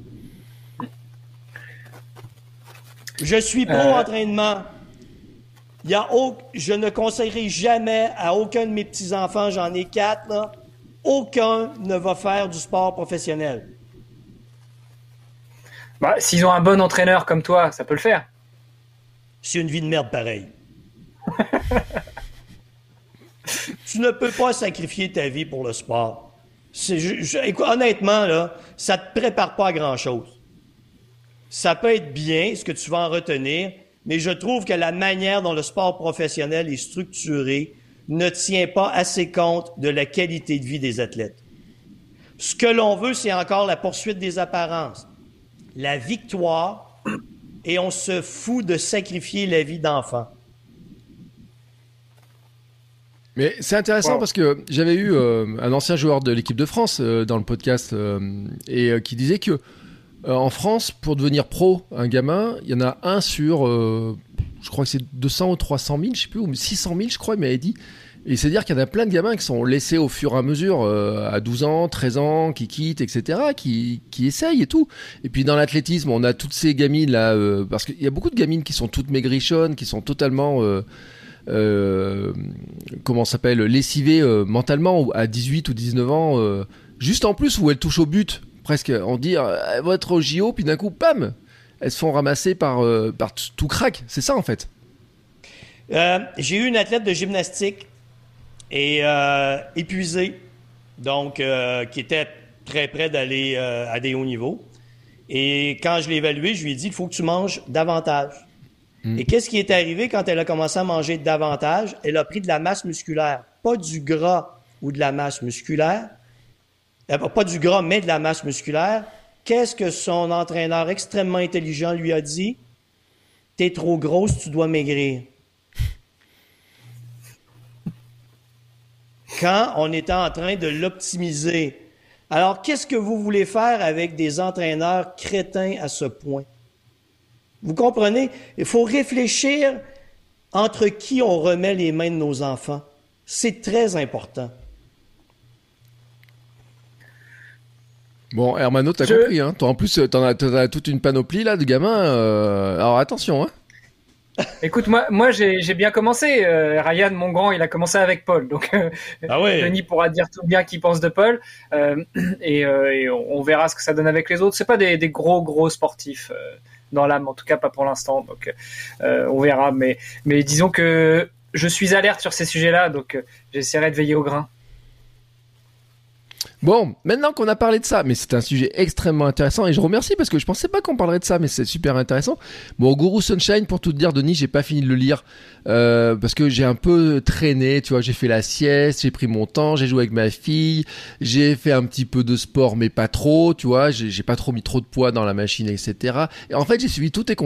Je suis pro-entraînement. Il y a au... Je ne conseillerai jamais à aucun de mes petits-enfants, j'en ai quatre, là, aucun ne va faire du sport professionnel. Bah, s'ils ont un bon entraîneur comme toi, ça peut le faire. C'est une vie de merde pareille. Tu ne peux pas sacrifier ta vie pour le sport. C'est, je, je, écoute, honnêtement, là, ça ne te prépare pas à grand-chose. Ça peut être bien, ce que tu vas en retenir, mais je trouve que la manière dont le sport professionnel est structuré ne tient pas assez compte de la qualité de vie des athlètes. Ce que l'on veut, c'est encore la poursuite des apparences, la victoire, et on se fout de sacrifier la vie d'enfant. Mais c'est intéressant wow. parce que j'avais eu euh, un ancien joueur de l'équipe de France euh, dans le podcast euh, et euh, qui disait que euh, en France, pour devenir pro, un gamin, il y en a un sur, euh, je crois que c'est deux cents ou trois cent mille, je sais plus, ou six cent mille, je crois, il m'avait dit. Et c'est-à-dire qu'il y en a plein de gamins qui sont laissés au fur et à mesure, euh, à douze ans, treize ans, qui quittent, et cetera, qui, qui essayent et tout. Et puis dans l'athlétisme, on a toutes ces gamines là, euh, parce qu'il y a beaucoup de gamines qui sont toutes maigrichonnes, qui sont totalement, euh, euh, comment ça s'appelle, lessivées euh, mentalement à dix-huit ou dix-neuf ans, euh, juste en plus où elles touchent au but, presque, on dit, elles vont être au J O, puis d'un coup, pam, elles se font ramasser par, euh, par t- tout crack. C'est ça en fait. Euh, j'ai eu une athlète de gymnastique et euh, épuisée, donc euh, qui était très près d'aller euh, à des hauts niveaux. Et quand je l'ai évaluée, je lui ai dit, il faut que tu manges davantage. Mm. Et qu'est-ce qui est arrivé quand elle a commencé à manger davantage? Elle a pris de la masse musculaire, pas du gras ou de la masse musculaire, euh, pas du gras, mais de la masse musculaire. Qu'est-ce que son entraîneur extrêmement intelligent lui a dit? T'es trop grosse, tu dois maigrir. Quand on était en train de l'optimiser. Alors, qu'est-ce que vous voulez faire avec des entraîneurs crétins à ce point? Vous comprenez? Il faut réfléchir entre qui on remet les mains de nos enfants. C'est très important. Bon, Hermano, t'as Je... compris, hein? Toi, en plus, t'en as, t'en as toute une panoplie, là, de gamins. Euh... Alors, attention, hein? Écoute, moi, moi j'ai, j'ai bien commencé. Euh, Ryan, mon grand, il a commencé avec Paul. Donc, euh, ah ouais. Denis pourra dire tout bien qu'il pense de Paul. Euh, et, euh, et on verra ce que ça donne avec les autres. C'est pas des, des gros, gros sportifs euh, dans l'âme, en tout cas pas pour l'instant. Donc, euh, on verra. Mais, mais disons que je suis alerte sur ces sujets-là, donc euh, j'essaierai de veiller au grain. Bon, maintenant qu'on a parlé de ça, mais c'est un sujet extrêmement intéressant et je remercie parce que je pensais pas qu'on parlerait de ça, mais c'est super intéressant. Bon, Guru Sunshine, pour tout te dire, Denis, j'ai pas fini de le lire euh, parce que j'ai un peu traîné, tu vois, j'ai fait la sieste, j'ai pris mon temps, j'ai joué avec ma fille, j'ai fait un petit peu de sport, mais pas trop, tu vois, j'ai, j'ai pas trop mis trop de poids dans la machine, et cetera. Et en fait, j'ai suivi tous tes conseils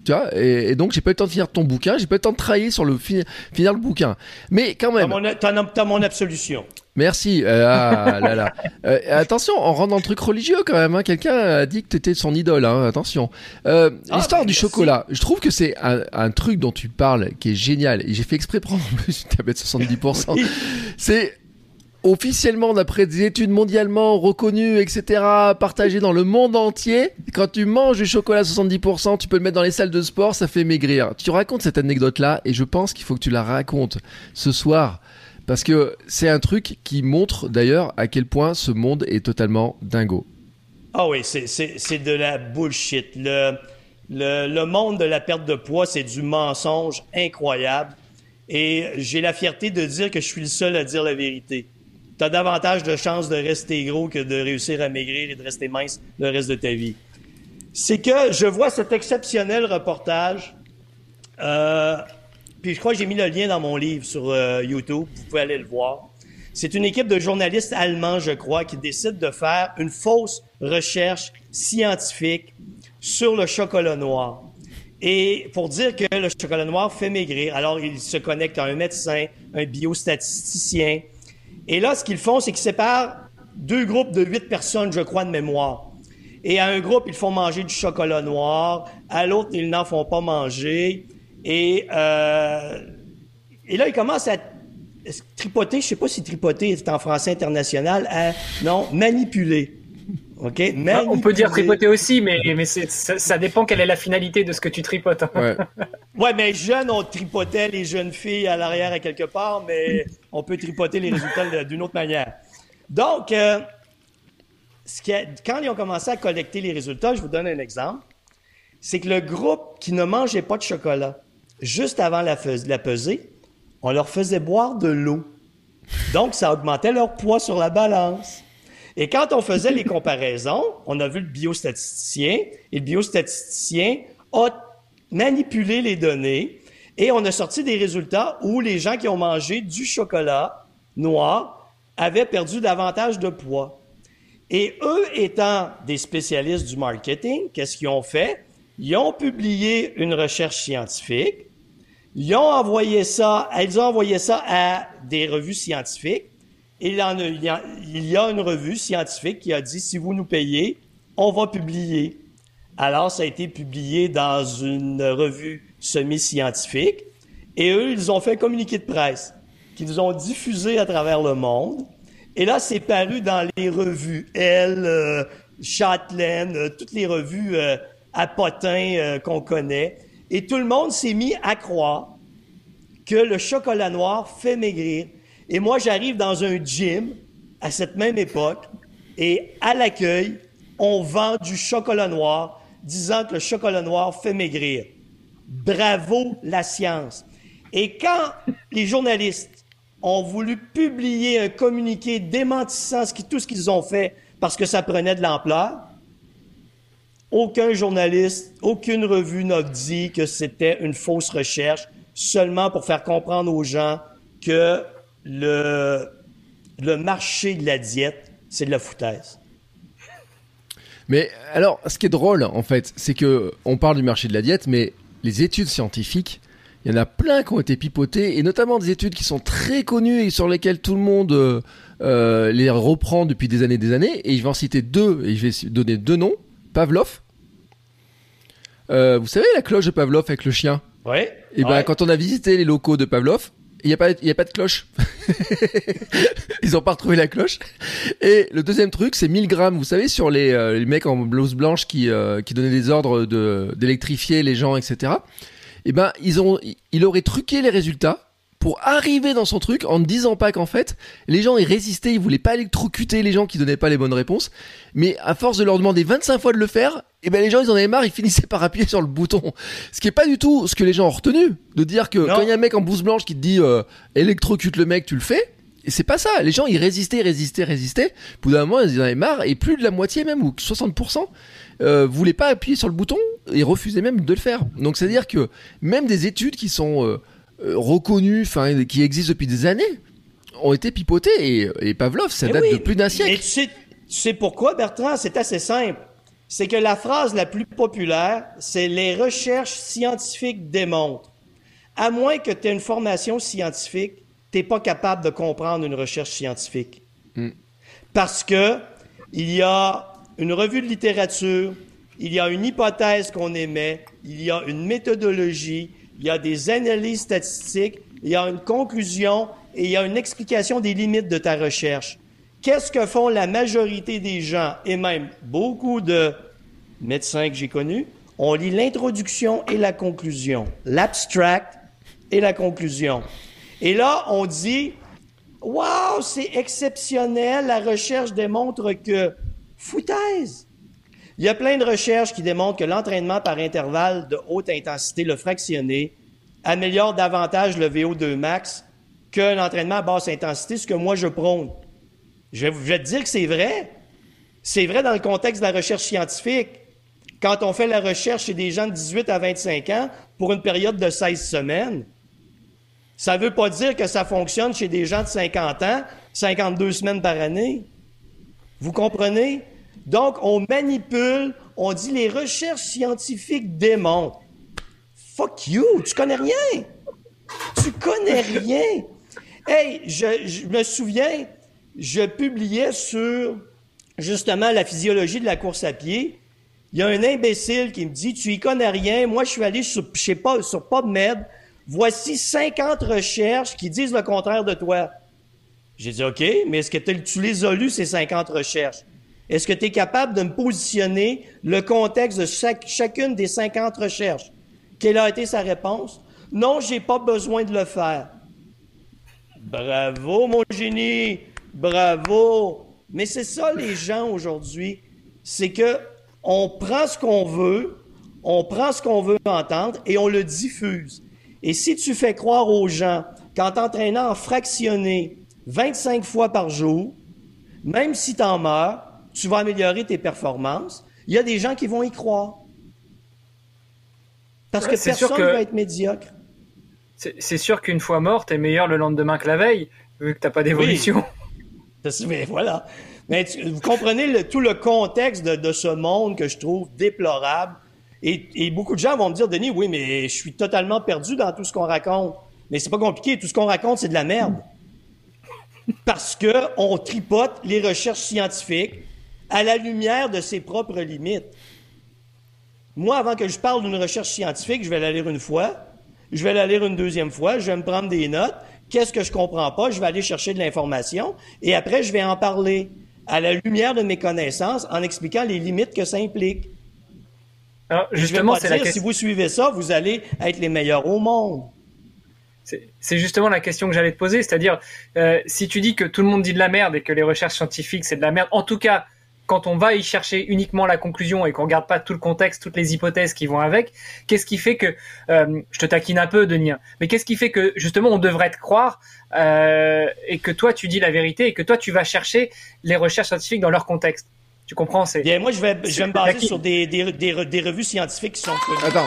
Tu vois, et, et donc j'ai pas eu le temps de finir ton bouquin, j'ai pas eu le temps de travailler sur le fin, finir le bouquin. Mais quand même. T'as mon, t'as, t'as mon absolution. Merci. Euh, ah là là. Euh, attention, on rentre dans le truc religieux quand même. Hein. Quelqu'un a dit que t'étais son idole. Hein. Attention. Euh, ah, l'histoire du merci. chocolat. Je trouve que c'est un, un truc dont tu parles qui est génial. Et j'ai fait exprès de prendre en plus une tablette soixante-dix pour cent. Oui. C'est officiellement, d'après des études mondialement reconnues, et cetera, partagées dans le monde entier, quand tu manges du chocolat à soixante-dix pour cent, tu peux le mettre dans les salles de sport, ça fait maigrir. Tu racontes cette anecdote-là et je pense qu'il faut que tu la racontes ce soir. Parce que c'est un truc qui montre d'ailleurs à quel point ce monde est totalement dingo. Ah oui, c'est, c'est, c'est de la bullshit. Le, le, le monde de la perte de poids, c'est du mensonge incroyable. Et j'ai la fierté de dire que je suis le seul à dire la vérité. Tu as davantage de chances de rester gros que de réussir à maigrir et de rester mince le reste de ta vie. C'est que je vois cet exceptionnel reportage... Euh, Puis je crois que j'ai mis le lien dans mon livre sur euh, YouTube. Vous pouvez aller le voir. C'est une équipe de journalistes allemands, je crois, qui décide de faire une fausse recherche scientifique sur le chocolat noir. Et pour dire que le chocolat noir fait maigrir, alors ils se connectent à un médecin, un biostatisticien. Et là, ce qu'ils font, c'est qu'ils séparent deux groupes de huit personnes, je crois, de mémoire. Et à un groupe, ils font manger du chocolat noir. À l'autre, ils n'en font pas manger. Et, euh, et là, il commence à tripoter, je sais pas si tripoter c'est en français international, à, non, manipuler. OK? Manipuler. On peut dire tripoter aussi, mais, mais c'est, ça, ça dépend quelle est la finalité de ce que tu tripotes. Ouais, ouais mais jeunes, on tripotait les jeunes filles à l'arrière à quelque part, mais on peut tripoter les résultats d'une autre manière. Donc, euh, ce qui a, quand ils ont commencé à collecter les résultats, je vous donne un exemple, c'est que le groupe qui ne mangeait pas de chocolat, juste avant la, fais- la pesée, on leur faisait boire de l'eau. Donc, ça augmentait leur poids sur la balance. Et quand on faisait les comparaisons, on a vu le biostatisticien, et le biostatisticien a manipulé les données, et on a sorti des résultats où les gens qui ont mangé du chocolat noir avaient perdu davantage de poids. Et eux, étant des spécialistes du marketing, qu'est-ce qu'ils ont fait? Ils ont publié une recherche scientifique. Ils ont envoyé ça, ils ont envoyé ça à des revues scientifiques. Et il y, en a, il, y a, il y a une revue scientifique qui a dit, si vous nous payez, on va publier. Alors, ça a été publié dans une revue semi-scientifique. Et eux, ils ont fait un communiqué de presse qu'ils ont diffusé à travers le monde. Et là, c'est paru dans les revues Elle, euh, Châtelaine, euh, toutes les revues euh, à potins euh, qu'on connaît. Et tout le monde s'est mis à croire que le chocolat noir fait maigrir. Et moi, j'arrive dans un gym à cette même époque et à l'accueil, on vend du chocolat noir disant que le chocolat noir fait maigrir. Bravo la science. Et quand les journalistes ont voulu publier un communiqué démentissant ce qui, tout ce qu'ils ont fait parce que ça prenait de l'ampleur, aucun journaliste, aucune revue n'a dit que c'était une fausse recherche seulement pour faire comprendre aux gens que le, le marché de la diète, c'est de la foutaise. Mais alors, ce qui est drôle, en fait, c'est que on parle du marché de la diète, mais les études scientifiques, il y en a plein qui ont été pipotées, et notamment des études qui sont très connues et sur lesquelles tout le monde euh, euh, les reprend depuis des années et des années. Et je vais en citer deux, et je vais donner deux noms. Pavlov. Euh, vous savez la cloche de Pavlov avec le chien? Oui. Et ben ouais. Quand on a visité les locaux de Pavlov, il n'y a pas, il y a pas de cloche. Ils ont pas retrouvé la cloche. Et le deuxième truc, c'est mille grammes. Vous savez, sur les, euh, les mecs en blouse blanche qui, euh, qui donnaient des ordres de, d'électrifier les gens, et cetera. Et ben, ils ont, il aurait truqué les résultats pour arriver dans son truc en ne disant pas qu'en fait, les gens, ils résistaient, ils voulaient pas électrocuter les gens qui donnaient pas les bonnes réponses. Mais à force de leur demander vingt-cinq fois de le faire, et ben, les gens, ils en avaient marre, ils finissaient par appuyer sur le bouton. Ce qui est pas du tout ce que les gens ont retenu. De dire que non. Quand il y a un mec en blouse blanche qui te dit, euh, électrocute le mec, tu le fais. Et c'est pas ça. Les gens, ils résistaient, résistaient, résistaient. Au bout d'un moment, ils en avaient marre. Et plus de la moitié même, ou soixante pour cent, euh, voulaient pas appuyer sur le bouton et refusaient même de le faire. Donc, c'est-à-dire que même des études qui sont euh, euh, reconnues, enfin, qui existent depuis des années, ont été pipotées. Et, et Pavlov, ça mais date oui, de plus d'un siècle. Et tu sais, tu sais pourquoi, Bertrand? C'est assez simple. c'est que la phrase la plus populaire, c'est « les recherches scientifiques démontrent ». À moins que tu aies une formation scientifique, tu n'es pas capable de comprendre une recherche scientifique. Mm. Parce que il y a une revue de littérature, il y a une hypothèse qu'on émet, il y a une méthodologie, il y a des analyses statistiques, il y a une conclusion et il y a une explication des limites de ta recherche. Qu'est-ce que font la majorité des gens, et même beaucoup de médecins que j'ai connus? On lit l'introduction et la conclusion, l'abstract et la conclusion. Et là, on dit « Wow, c'est exceptionnel, la recherche démontre que... » Foutaise! Il y a plein de recherches qui démontrent que l'entraînement par intervalle de haute intensité, le fractionné, améliore davantage le V O deux max que l'entraînement à basse intensité, ce que moi je prône. Je vais, je vais te dire que c'est vrai. C'est vrai dans le contexte de la recherche scientifique. Quand on fait la recherche chez des gens de dix-huit à vingt-cinq ans pour une période de seize semaines, ça ne veut pas dire que ça fonctionne chez des gens de cinquante ans, cinquante-deux semaines par année. Vous comprenez? Donc, on manipule, on dit les recherches scientifiques démontrent. Fuck you, tu connais rien. Tu connais rien. Hey, je, je me souviens, je publiais sur, justement, la physiologie de la course à pied. Il y a un imbécile qui me dit, tu y connais rien. Moi, je suis allé sur, je sais pas, sur PubMed. Voici cinquante recherches qui disent le contraire de toi. J'ai dit, OK, mais est-ce que tu les as lues, ces cinquante recherches? Est-ce que tu es capable de me positionner le contexte de chaque, chacune des cinquante recherches? Quelle a été sa réponse? Non, j'ai pas besoin de le faire. Bravo, mon génie! Bravo! Mais c'est ça, les gens, aujourd'hui. C'est que on prend ce qu'on veut, on prend ce qu'on veut entendre et on le diffuse. Et si tu fais croire aux gens qu'en t'entraînant en fractionné vingt-cinq fois par jour, même si tu en meurs, tu vas améliorer tes performances, il y a des gens qui vont y croire. Parce que personne ne va être médiocre. C'est, c'est sûr qu'une fois mort, t'es meilleur le lendemain que la veille, vu que t'as pas d'évolution. Oui. Mais voilà. Mais tu, vous comprenez le, tout le contexte de, de ce monde que je trouve déplorable. Et, et beaucoup de gens vont me dire, Denis, oui, mais je suis totalement perdu dans tout ce qu'on raconte. Mais c'est pas compliqué. Tout ce qu'on raconte, c'est de la merde. Parce que on tripote les recherches scientifiques à la lumière de ses propres limites. Moi, avant que je parle d'une recherche scientifique, je vais la lire une fois, je vais la lire une deuxième fois, je vais me prendre des notes. Qu'est-ce que je comprends pas? Je vais aller chercher de l'information et après, je vais en parler à la lumière de mes connaissances en expliquant les limites que ça implique. Alors, justement, c'est la question. Si vous suivez ça, vous allez être les meilleurs au monde. C'est, c'est justement la question que j'allais te poser, c'est-à-dire, euh, si tu dis que tout le monde dit de la merde et que les recherches scientifiques, c'est de la merde, en tout cas, quand on va y chercher uniquement la conclusion et qu'on regarde pas tout le contexte, toutes les hypothèses qui vont avec, qu'est-ce qui fait que, euh, je te taquine un peu, Denis, mais qu'est-ce qui fait que, justement, on devrait te croire euh, et que toi, tu dis la vérité et que toi, tu vas chercher les recherches scientifiques dans leur contexte? Tu comprends? C'est... Bien, moi, je vais, je vais me baser sur des, des, des, des revues scientifiques qui sont connues. Attends.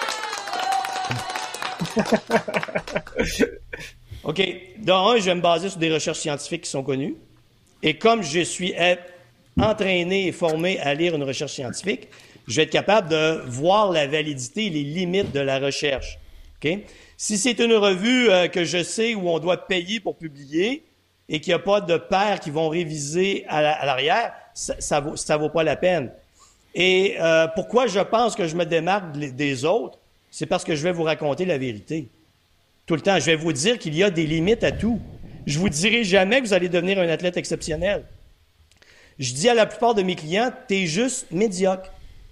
OK. Dans un, je vais me baser sur des recherches scientifiques qui sont connues. Et comme je suis entraîné et formé à lire une recherche scientifique, je vais être capable de voir la validité et les limites de la recherche. OK? Si c'est une revue euh, que je sais où on doit payer pour publier et qu'il n'y a pas de pairs qui vont réviser à, la, à l'arrière, ça, ça vaut, ça vaut pas la peine. Et euh, pourquoi je pense que je me démarque des autres? C'est parce que je vais vous raconter la vérité. Tout le temps, je vais vous dire qu'il y a des limites à tout. Je vous dirai jamais que vous allez devenir un athlète exceptionnel. Je dis à la plupart de mes clients, t'es juste médiocre.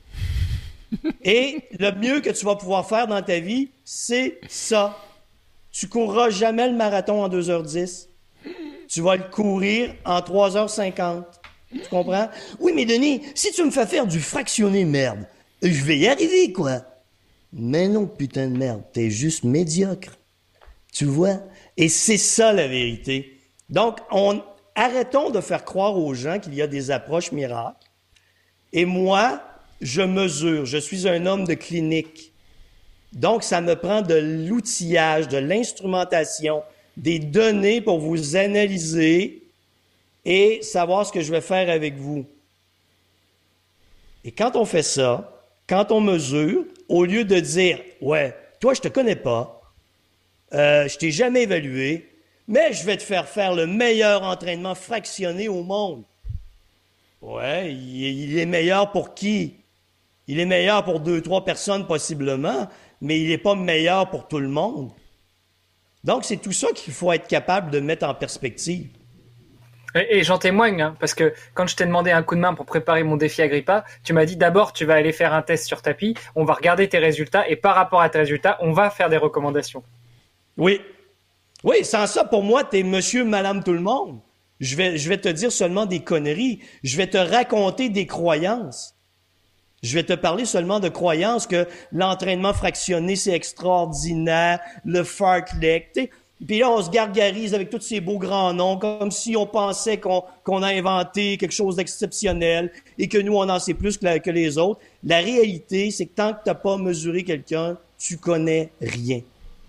Et le mieux que tu vas pouvoir faire dans ta vie, c'est ça. Tu courras jamais le marathon en deux heures dix. Tu vas le courir en trois heures cinquante. Tu comprends? Oui, mais Denis, si tu me fais faire du fractionné, merde, je vais y arriver, quoi. Mais non, putain de merde, t'es juste médiocre. Tu vois? Et c'est ça, la vérité. Donc, on, arrêtons de faire croire aux gens qu'il y a des approches miracles. Et moi, je mesure. Je suis un homme de clinique. Donc, ça me prend de l'outillage, de l'instrumentation, des données pour vous analyser et savoir ce que je vais faire avec vous. Et quand on fait ça, quand on mesure, au lieu de dire « Ouais, toi, je te connais pas, euh, je t'ai jamais évalué, mais je vais te faire faire le meilleur entraînement fractionné au monde. » Ouais, il, il est meilleur pour qui? Il est meilleur pour deux, trois personnes possiblement, mais il n'est pas meilleur pour tout le monde. Donc, c'est tout ça qu'il faut être capable de mettre en perspective. Et, et j'en témoigne, hein, parce que quand je t'ai demandé un coup de main pour préparer mon défi Agrippa, tu m'as dit d'abord tu vas aller faire un test sur tapis, on va regarder tes résultats, et par rapport à tes résultats, on va faire des recommandations. Oui. Oui, sans ça, pour moi, t'es monsieur, madame, tout le monde. Je vais, je vais te dire seulement des conneries. Je vais te raconter des croyances. Je vais te parler seulement de croyances que l'entraînement fractionné, c'est extraordinaire, le fartlek, tu sais. Puis là, on se gargarise avec tous ces beaux grands noms, comme si on pensait qu'on, qu'on a inventé quelque chose d'exceptionnel et que nous, on en sait plus que, la, que les autres. La réalité, c'est que tant que t'as pas mesuré quelqu'un, tu connais rien.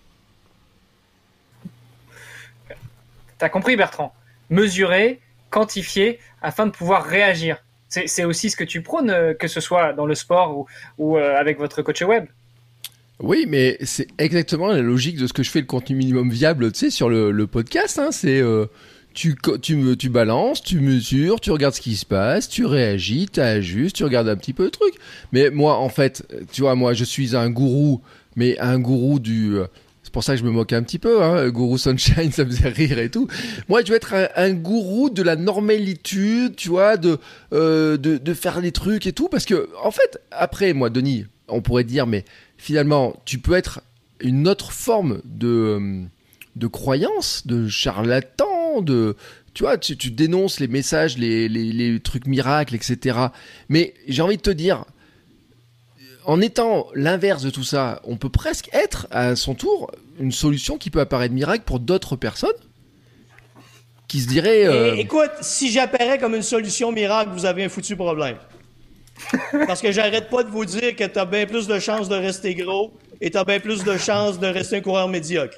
T'as compris, Bertrand? Mesurer, quantifier, afin de pouvoir réagir. C'est, c'est aussi ce que tu prônes, que ce soit dans le sport ou, ou euh, avec votre coach web. Oui, mais c'est exactement la logique de ce que je fais le contenu minimum viable, tu sais, sur le, le podcast. Hein, c'est euh, tu tu me tu balances, tu mesures, tu regardes ce qui se passe, tu réagis, tu ajustes, tu regardes un petit peu le truc. Mais moi, en fait, tu vois, moi, je suis un gourou, mais un gourou du euh, c'est pour ça que je me moque un petit peu, hein. Gourou Sunshine, ça me faisait rire et tout. Moi, je veux être un, un gourou de la normalité, tu vois, de, euh, de, de faire des trucs et tout. Parce que, en fait, après, moi, Denis, on pourrait dire, mais finalement, tu peux être une autre forme de, de croyance, de charlatan, de... Tu vois, tu, tu dénonces les messages, les, les, les trucs miracles, et cetera. Mais j'ai envie de te dire... En étant l'inverse de tout ça, on peut presque être, à son tour, une solution qui peut apparaître miracle pour d'autres personnes qui se diraient... Euh... Et, écoute, si j'apparais comme une solution miracle, vous avez un foutu problème. Parce que j'arrête pas de vous dire que t'as bien plus de chances de rester gros et t'as bien plus de chances de rester un coureur médiocre.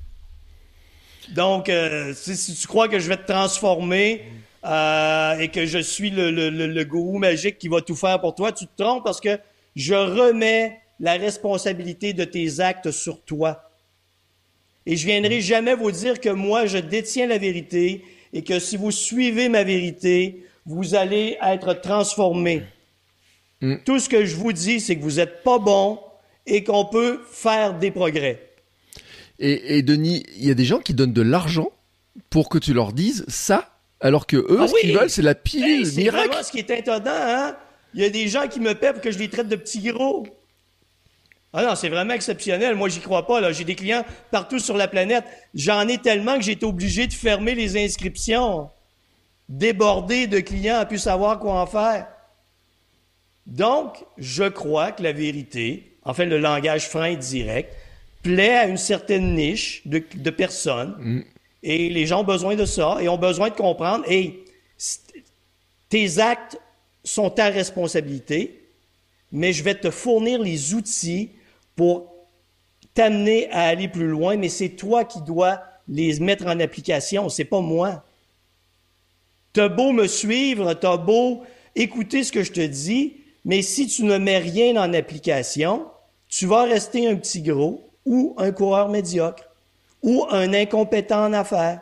Donc, euh, si, si tu crois que je vais te transformer euh, et que je suis le, le, le, le gourou magique qui va tout faire pour toi, tu te trompes parce que je remets la responsabilité de tes actes sur toi. Et je viendrai jamais vous dire que moi, je détiens la vérité et que si vous suivez ma vérité, vous allez être transformé. Mm. Tout ce que je vous dis, c'est que vous n'êtes pas bon et qu'on peut faire des progrès. Et, et Denis, il y a des gens qui donnent de l'argent pour que tu leur dises ça, alors que eux, ah, ce oui. qu'ils veulent, c'est la pilule hey, c'est miracle. C'est vraiment ce qui est étonnant, hein? Il y a des gens qui me paient pour que je les traite de petits gros. Ah non, c'est vraiment exceptionnel. Moi, j'y crois pas, là. J'ai des clients partout sur la planète. J'en ai tellement que j'ai été obligé de fermer les inscriptions. Débordé de clients à plus savoir quoi en faire. Donc, je crois que la vérité, en fait, le langage franc et direct, plaît à une certaine niche de, de personnes. Mm. Et les gens ont besoin de ça et ont besoin de comprendre. Et tes actes sont ta responsabilité, mais je vais te fournir les outils pour t'amener à aller plus loin, mais c'est toi qui dois les mettre en application, c'est pas moi. T'as beau me suivre, t'as beau écouter ce que je te dis, mais si tu ne mets rien en application, tu vas rester un petit gros ou un coureur médiocre ou un incompétent en affaires.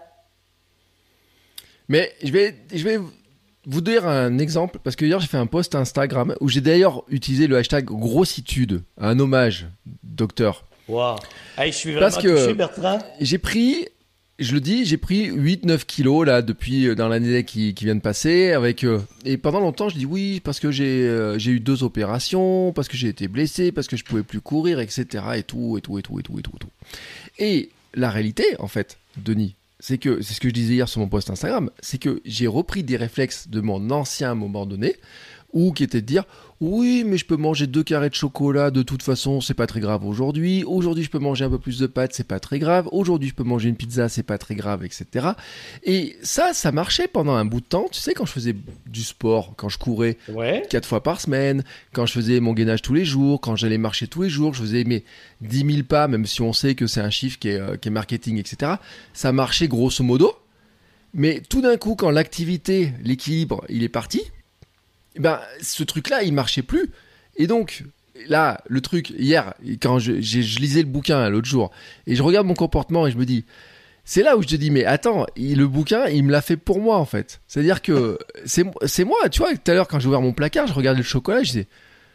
Mais je vais... Je vais... vous dire un exemple, parce que hier j'ai fait un post Instagram où j'ai d'ailleurs utilisé le hashtag grossitude, un hommage, docteur. Wow. Hey, je suis vraiment parce que touché, Bertrand. J'ai pris, je le dis, j'ai pris huit neuf kilos là depuis dans l'année qui, qui vient de passer. Avec, euh, et pendant longtemps je dis oui, parce que j'ai, euh, j'ai eu deux opérations, parce que j'ai été blessé, parce que je pouvais plus courir, et cetera. Et tout, et tout, et tout, et tout, et tout, et tout. Et la réalité, en fait, Denis, c'est que, c'est ce que je disais hier sur mon post Instagram, c'est que j'ai repris des réflexes de mon ancien moment donné, ou qui était de dire, oui, mais je peux manger deux carrés de chocolat, de toute façon, c'est pas très grave aujourd'hui, aujourd'hui je peux manger un peu plus de pâtes, c'est pas très grave, aujourd'hui je peux manger une pizza, c'est pas très grave, et cetera. Et ça, ça marchait pendant un bout de temps, tu sais, quand je faisais du sport, quand je courais ouais. quatre fois par semaine, quand je faisais mon gainage tous les jours, quand j'allais marcher tous les jours, je faisais mes dix mille pas, même si on sait que c'est un chiffre qui est, euh, qui est marketing, et cetera. Ça marchait grosso modo, mais tout d'un coup, quand l'activité, l'équilibre, il est parti, ben, ce truc-là, il marchait plus. Et donc, là, le truc, hier, quand je, je, je lisais le bouquin l'autre jour, et je regarde mon comportement et je me dis, c'est là où je te dis, mais attends, il, le bouquin, il me l'a fait pour moi, en fait. C'est-à-dire que c'est, c'est moi, tu vois, tout à l'heure, quand j'ai ouvert mon placard, je regardais le chocolat, je disais,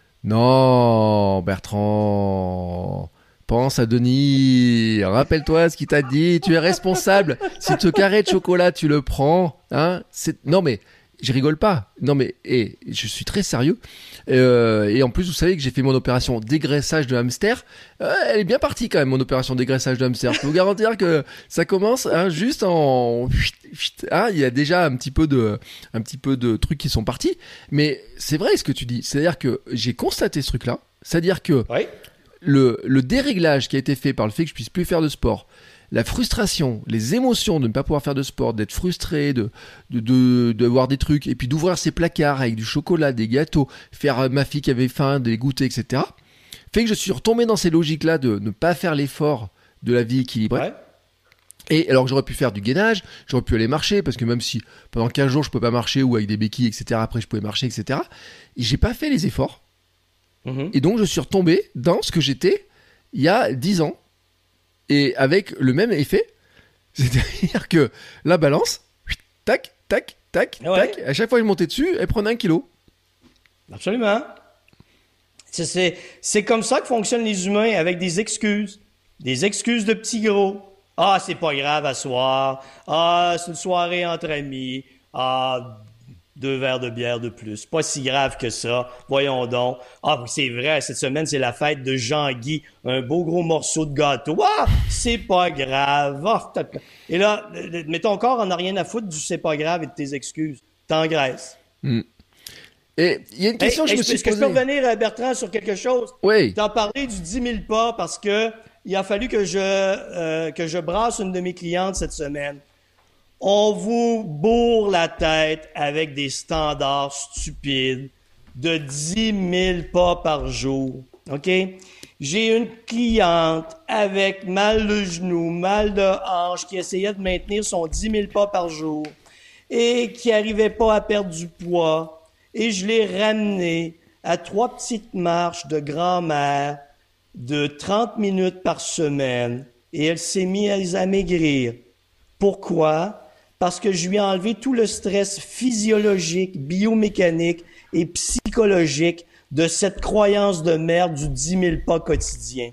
non, Bertrand, pense à Denis, rappelle-toi ce qu'il t'a dit, tu es responsable. Si ce carré de chocolat, tu le prends, hein, c'est, non, mais, je rigole pas. Non, mais, et, je suis très sérieux. Euh, et en plus, vous savez que j'ai fait mon opération dégraissage de hamster. Euh, elle est bien partie quand même, mon opération dégraissage de hamster. Je peux vous garantir que ça commence hein, juste en... Hein, il y a déjà un petit peu de, un petit peu de trucs qui sont partis. Mais c'est vrai ce que tu dis. C'est-à-dire que j'ai constaté ce truc-là. C'est-à-dire que oui. le, le déréglage qui a été fait par le fait que je puisse plus faire de sport, la frustration, les émotions de ne pas pouvoir faire de sport, d'être frustré, de, de, de, de voir des trucs, et puis d'ouvrir ses placards avec du chocolat, des gâteaux, faire euh, ma fille qui avait faim, des goûters, et cetera, fait que je suis retombé dans ces logiques-là de ne pas faire l'effort de la vie équilibrée. Ouais. Et alors que j'aurais pu faire du gainage, j'aurais pu aller marcher, parce que même si pendant quinze jours je peux pas marcher, ou avec des béquilles, et cetera, après je pouvais marcher, et cetera, et j'ai pas fait les efforts. Mm-hmm. Et donc je suis retombé dans ce que j'étais il y a dix ans. Et avec le même effet, c'est-à-dire que la balance, tac, tac, tac, ouais. tac, à chaque fois que je montais dessus, elle prenait un kilo. Absolument. C'est, c'est, c'est comme ça que fonctionnent les humains, avec des excuses. Des excuses de petits gros. Ah, c'est pas grave à soir. Ah, c'est une soirée entre amis. Ah, deux verres de bière de plus. Pas si grave que ça. Voyons donc. Ah, c'est vrai, cette semaine, c'est la fête de Jean-Guy. Un beau gros morceau de gâteau. Ah, c'est pas grave. Ah, et là, mais ton corps en a rien à foutre du c'est pas grave et de tes excuses. T'engraisses. Mm. Et il y a une question hey, que je me suis posée. Est-ce que je peux revenir, Bertrand, sur quelque chose? Oui. T'en parlais du dix mille pas parce que il a fallu que je, euh, que je brasse une de mes clientes cette semaine. On vous bourre la tête avec des standards stupides de dix mille pas par jour. OK? J'ai une cliente avec mal de genou, mal de hanche, qui essayait de maintenir son dix mille pas par jour et qui n'arrivait pas à perdre du poids. Et je l'ai ramenée à trois petites marches de grand-mère de trente minutes par semaine et elle s'est mise à maigrir. Pourquoi? Parce que je lui ai enlevé tout le stress physiologique, biomécanique et psychologique de cette croyance de merde du dix mille pas quotidien.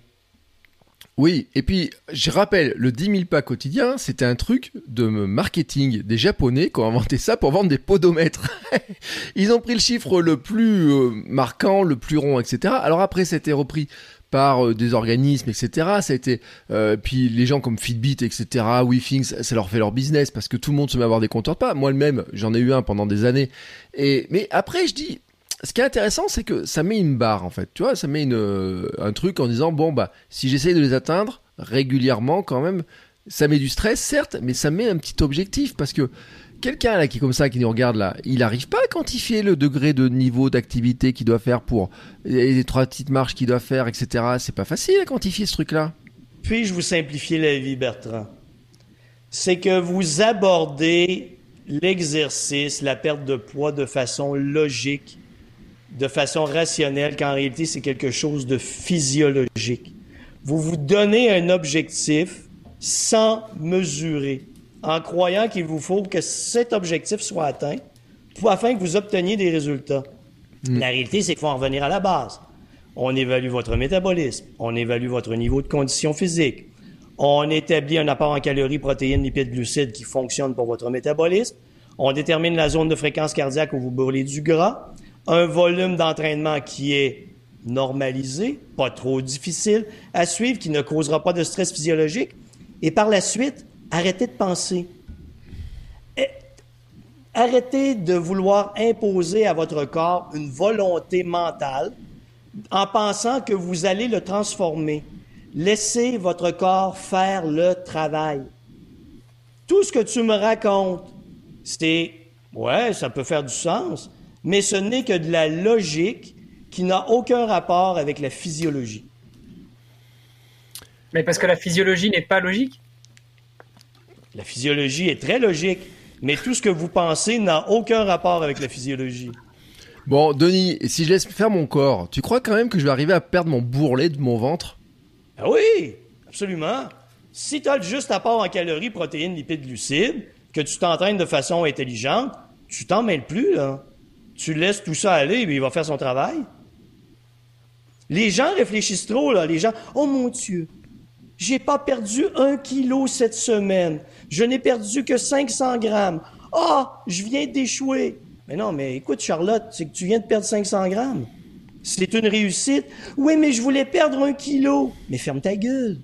Oui, et puis je rappelle, le dix mille pas quotidien, c'était un truc de marketing des Japonais qui ont inventé ça pour vendre des podomètres. Ils ont pris le chiffre le plus euh, marquant, le plus rond, et cetera. Alors après, c'était repris par euh, des organismes, et cetera. Ça a été, euh, puis les gens comme Fitbit, et cetera, WeThings, ça, ça leur fait leur business parce que tout le monde se met à avoir des compteurs de pas. Moi-même, j'en ai eu un pendant des années. Et mais après, je dis, ce qui est intéressant, c'est que ça met une barre en fait. Tu vois, ça met une, euh, un truc en disant bon bah si j'essaye de les atteindre régulièrement, quand même, ça met du stress, certes, mais ça met un petit objectif parce que quelqu'un là qui est comme ça, qui nous regarde là, il n'arrive pas à quantifier le degré de niveau d'activité qu'il doit faire pour les trois petites marches qu'il doit faire, et cetera. C'est pas facile à quantifier ce truc-là. Puis-je vous simplifier la vie, Bertrand? C'est que vous abordez l'exercice, la perte de poids de façon logique, de façon rationnelle, qu'en réalité, c'est quelque chose de physiologique. Vous vous donnez un objectif sans mesurer, en croyant qu'il vous faut que cet objectif soit atteint pour, afin que vous obteniez des résultats. Mmh. La réalité, c'est qu'il faut en revenir à la base. On évalue votre métabolisme, on évalue votre niveau de condition physique, on établit un apport en calories, protéines, lipides, glucides qui fonctionne pour votre métabolisme, on détermine la zone de fréquence cardiaque où vous brûlez du gras, un volume d'entraînement qui est normalisé, pas trop difficile à suivre, qui ne causera pas de stress physiologique, et par la suite, arrêtez de penser. Arrêtez de vouloir imposer à votre corps une volonté mentale en pensant que vous allez le transformer. Laissez votre corps faire le travail. Tout ce que tu me racontes, c'est, ouais, ça peut faire du sens, mais ce n'est que de la logique qui n'a aucun rapport avec la physiologie. Mais parce que la physiologie n'est pas logique? La physiologie est très logique, mais tout ce que vous pensez n'a aucun rapport avec la physiologie. Bon, Denis, si je laisse faire mon corps, tu crois quand même que je vais arriver à perdre mon bourrelet de mon ventre? Ah oui, absolument. Si tu as le juste apport en calories, protéines, lipides, glucides, que tu t'entraînes de façon intelligente, tu t'en mêles plus, là. Tu laisses tout ça aller, et il va faire son travail. Les gens réfléchissent trop, là. Les gens, oh mon Dieu, j'ai pas perdu un kilo cette semaine. Je n'ai perdu que cinq cents grammes. Ah, je viens d'échouer. Mais non, mais écoute, Charlotte, c'est que tu viens de perdre cinq cents grammes. C'est une réussite. Oui, mais je voulais perdre un kilo. Mais ferme ta gueule.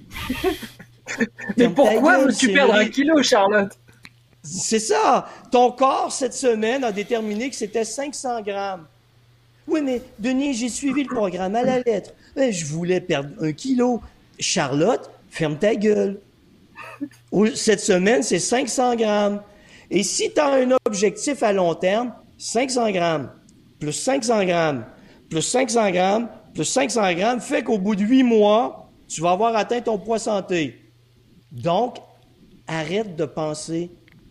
Mais pourquoi veux-tu perdre un kilo, Charlotte? C'est ça. Ton corps, cette semaine, a déterminé que c'était cinq cents grammes. Oui, mais Denis, j'ai suivi le programme à la lettre. Je voulais perdre un kilo. Charlotte, ferme ta gueule. Cette semaine, c'est cinq cents grammes. Et si tu as un objectif à long terme, cinq cents grammes, plus cinq cents grammes, plus cinq cents grammes, plus cinq cents grammes, fait qu'au bout de huit mois, tu vas avoir atteint ton poids santé. Donc, arrête de penser.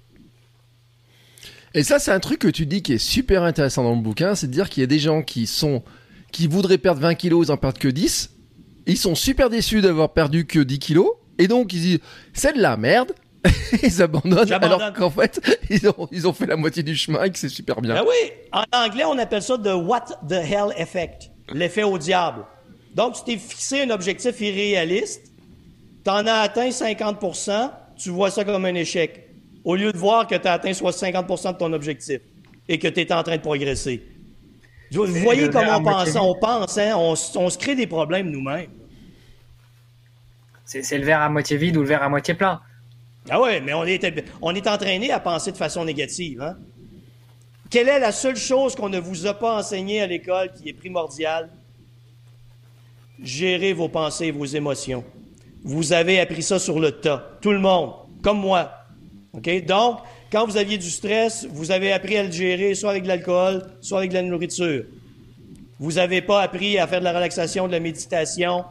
Et ça, c'est un truc que tu dis qui est super intéressant dans le bouquin, c'est de dire qu'il y a des gens qui sont, qui voudraient perdre vingt kilos, ils en perdent que dix. Ils sont super déçus d'avoir perdu que dix kilos. Et donc, ils disent, c'est de la merde. Ils abandonnent. J'abandonne. Alors qu'en fait, ils ont, ils ont fait la moitié du chemin et que c'est super bien. Ben oui, en anglais, on appelle ça the what the hell effect. L'effet au diable. Donc, tu t'es fixé un objectif irréaliste. T'en as atteint cinquante pour cent. Tu vois ça comme un échec. Au lieu de voir que tu as atteint soit cinquante pour cent de ton objectif et que tu es en train de progresser. Vous voyez comment on pense, on pense, hein? on, on se crée des problèmes nous-mêmes. C'est, c'est le verre à moitié vide ou le verre à moitié plein. Ah ouais, mais on est, on est entraîné à penser de façon négative. Hein? Quelle est la seule chose qu'on ne vous a pas enseignée à l'école qui est primordiale? Gérer vos pensées et vos émotions. Vous avez appris ça sur le tas. Tout le monde, comme moi. OK? Donc, quand vous aviez du stress, vous avez appris à le gérer soit avec de l'alcool, soit avec de la nourriture. Vous n'avez pas appris à faire de la relaxation, de la méditation,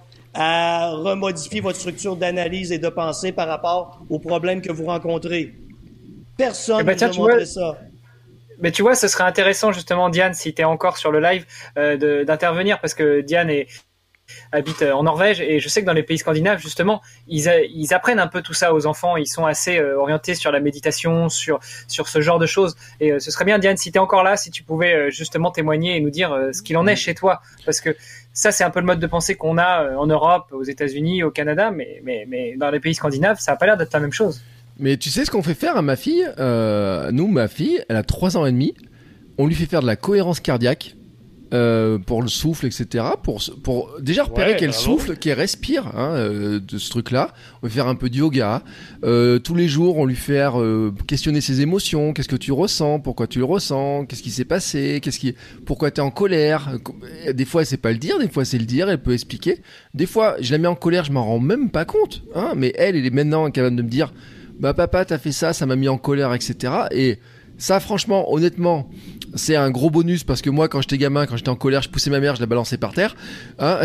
à remodifier votre structure d'analyse et de pensée par rapport aux problèmes que vous rencontrez. Personne ne eh ben, vous a montré vois, ça. Mais tu vois, ce serait intéressant justement, Diane, si tu es encore sur le live, euh, de, d'intervenir, parce que Diane est... habite en Norvège et je sais que dans les pays scandinaves justement ils, a, ils apprennent un peu tout ça aux enfants, ils sont assez euh, orientés sur la méditation, sur, sur ce genre de choses et euh, ce serait bien Diane si tu es encore là, si tu pouvais euh, justement témoigner et nous dire euh, ce qu'il en est chez toi, parce que ça c'est un peu le mode de pensée qu'on a euh, en Europe, aux États-Unis, au Canada, mais, mais, mais dans les pays scandinaves ça n'a pas l'air d'être la même chose. Mais tu sais ce qu'on fait faire à ma fille, euh, nous ma fille elle a trois ans et demi, on lui fait faire de la cohérence cardiaque. Euh, pour le souffle, et cetera. Pour, pour déjà repérer ouais, qu'elle bravo. souffle, qu'elle respire, hein, euh, de ce truc-là. On va faire un peu de yoga. Euh, tous les jours, on lui fait euh, questionner ses émotions. Qu'est-ce que tu ressens? Pourquoi tu le ressens? Qu'est-ce qui s'est passé? Qu'est-ce qui, pourquoi t'es en colère? Des fois, elle sait pas le dire. Des fois, c'est le dire. Elle peut expliquer. Des fois, je la mets en colère, je m'en rends même pas compte. Hein, mais elle, elle est maintenant capable de me dire, bah papa, t'as fait ça, ça m'a mis en colère, et cetera. Et ça, franchement, honnêtement, c'est un gros bonus parce que moi, quand j'étais gamin, quand j'étais en colère, je poussais ma mère, je la balançais par terre. Hein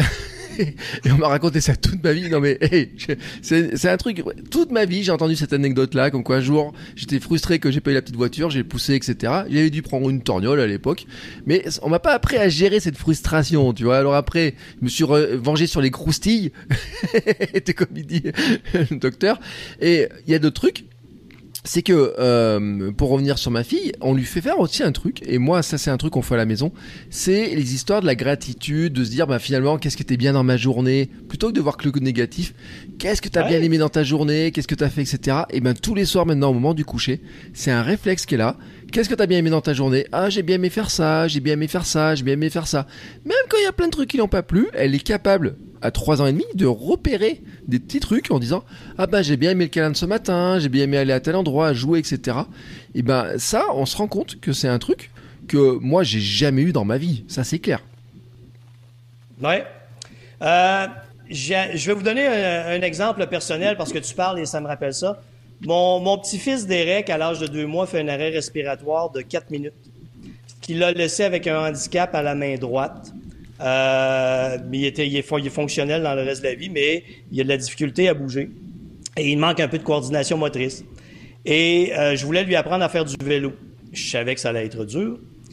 et on m'a raconté ça toute ma vie. Non mais, hey, c'est, c'est un truc. Toute ma vie, j'ai entendu cette anecdote-là, comme quoi un jour, j'étais frustré que j'ai pas eu la petite voiture, j'ai poussé, et cetera. J'avais dû prendre une torgnole à l'époque, mais on m'a pas appris à gérer cette frustration, tu vois. Alors après, je me suis re- vengé sur les croustilles, c'était comme il dit le docteur. Et il y a d'autres trucs. C'est que, euh, pour revenir sur ma fille, on lui fait faire aussi un truc, et moi, ça c'est un truc qu'on fait à la maison, c'est les histoires de la gratitude, de se dire, bah finalement, qu'est-ce qui était bien dans ma journée, plutôt que de voir que le négatif, qu'est-ce que t'as ouais. bien aimé dans ta journée, qu'est-ce que t'as fait, et cetera. Et ben tous les soirs maintenant, au moment du coucher, c'est un réflexe qui est là. Qu'est-ce que t'as bien aimé dans ta journée? Ah, j'ai bien aimé faire ça, j'ai bien aimé faire ça, j'ai bien aimé faire ça. Même quand il y a plein de trucs qui n'ont pas plu, elle est capable, à trois ans et demi, de repérer des petits trucs en disant ah bah j'ai bien aimé le câlin de ce matin, j'ai bien aimé aller à tel endroit, jouer, et cetera. Et ben ça, on se rend compte que c'est un truc que moi j'ai jamais eu dans ma vie. Ça c'est clair. Ouais. Euh, je vais vous donner un, un exemple personnel parce que tu parles et ça me rappelle ça. Mon, mon petit-fils Derek, à l'âge de deux mois, fait un arrêt respiratoire de quatre minutes qu'il a laissé avec un handicap à la main droite. Euh, il, était, il, est, il est fonctionnel dans le reste de la vie, mais il a de la difficulté à bouger. Et il manque un peu de coordination motrice. Et euh, je voulais lui apprendre à faire du vélo. Je savais que ça allait être dur.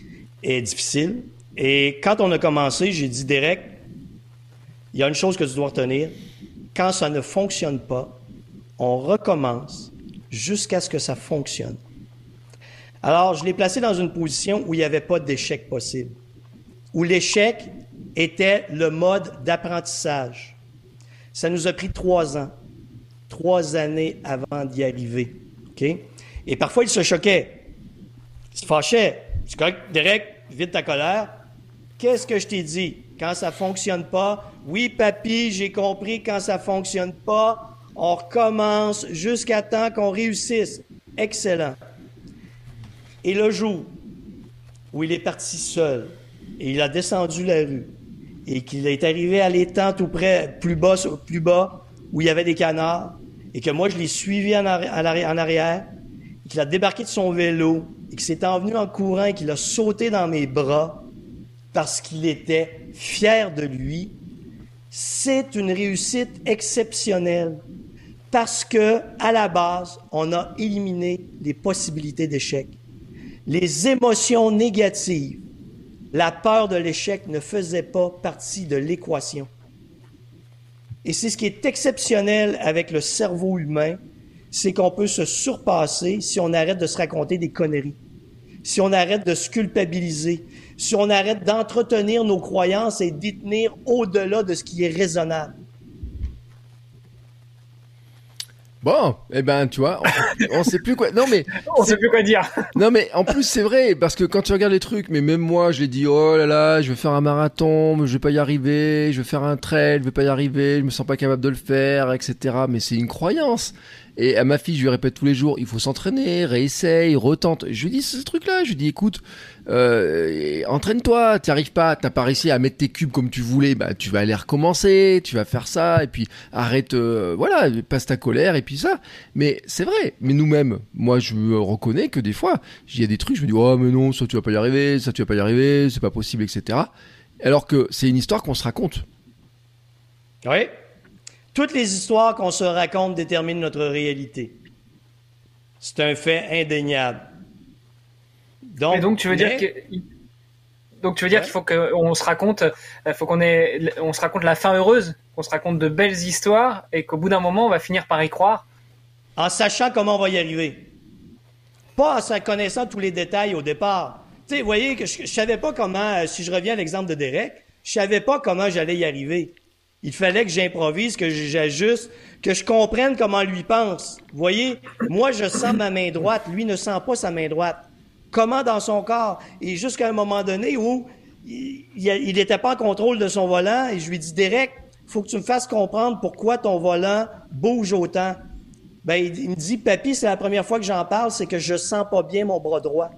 est difficile. Et quand on a commencé, j'ai dit, Derek, il y a une chose que tu dois retenir. Quand ça ne fonctionne pas, on recommence jusqu'à ce que ça fonctionne. Alors, je l'ai placé dans une position où il n'y avait pas d'échec possible, où l'échec était le mode d'apprentissage. Ça nous a pris trois ans, trois années avant d'y arriver. Okay? Et parfois, il se choquait, il se fâchait. C'est correct, Derek, vide ta colère. Qu'est-ce que je t'ai dit? Quand ça ne fonctionne pas, oui, papy, j'ai compris, quand ça ne fonctionne pas, on recommence jusqu'à temps qu'on réussisse. Excellent. Et le jour où il est parti seul et il a descendu la rue et qu'il est arrivé à l'étang tout près, plus bas, plus bas, où il y avait des canards, et que moi je l'ai suivi en arrière, en arrière, et qu'il a débarqué de son vélo et qu'il s'est envenu en courant et qu'il a sauté dans mes bras parce qu'il était fier de lui, c'est une réussite exceptionnelle parce que à la base, on a éliminé les possibilités d'échec. Les émotions négatives, la peur de l'échec ne faisait pas partie de l'équation. Et c'est ce qui est exceptionnel avec le cerveau humain, c'est qu'on peut se surpasser si on arrête de se raconter des conneries, si on arrête de se culpabiliser, si on arrête d'entretenir nos croyances et d'y tenir au-delà de ce qui est raisonnable. Bon, eh ben, tu vois, on, on sait plus quoi. Non mais, on sait plus quoi dire. Non mais, en plus c'est vrai parce que quand tu regardes les trucs, mais même moi, je l'ai dit, oh là là, je vais faire un marathon, mais je vais pas y arriver, je vais faire un trail, je vais pas y arriver, je me sens pas capable de le faire, et cetera. Mais c'est une croyance. Et à ma fille, je lui répète tous les jours, il faut s'entraîner, réessaye, retente. Je lui dis ce truc-là, je lui dis, écoute, euh, entraîne-toi, t'y arrives pas, t'as pas réussi à mettre tes cubes comme tu voulais, bah tu vas aller recommencer, tu vas faire ça, et puis arrête, euh, voilà, passe ta colère, et puis ça. Mais c'est vrai, mais nous-mêmes, moi je me reconnais que des fois, il y a des trucs, je me dis, oh mais non, ça tu vas pas y arriver, ça tu vas pas y arriver, c'est pas possible, et cetera. Alors que c'est une histoire qu'on se raconte. Oui. Toutes les histoires qu'on se raconte déterminent notre réalité. C'est un fait indéniable. Donc, et donc tu veux mais... dire que donc tu veux dire ouais. qu'il faut qu'on se raconte, faut qu'on ait, on se raconte la fin heureuse, qu'on se raconte de belles histoires et qu'au bout d'un moment on va finir par y croire. En sachant comment on va y arriver, pas en connaissant tous les détails au départ. Tu sais, vous voyez que je, je savais pas comment. Si je reviens à l'exemple de Derek, je savais pas comment j'allais y arriver. Il fallait que j'improvise, que j'ajuste, que je comprenne comment lui pense. Vous voyez, moi, je sens ma main droite. Lui ne sent pas sa main droite. Comment dans son corps? Et jusqu'à un moment donné où il n'était pas en contrôle de son volant, et je lui dis, Derek, il faut que tu me fasses comprendre pourquoi ton volant bouge autant. Ben, il, il me dit, papy, c'est la première fois que j'en parle, c'est que je sens pas bien mon bras droit.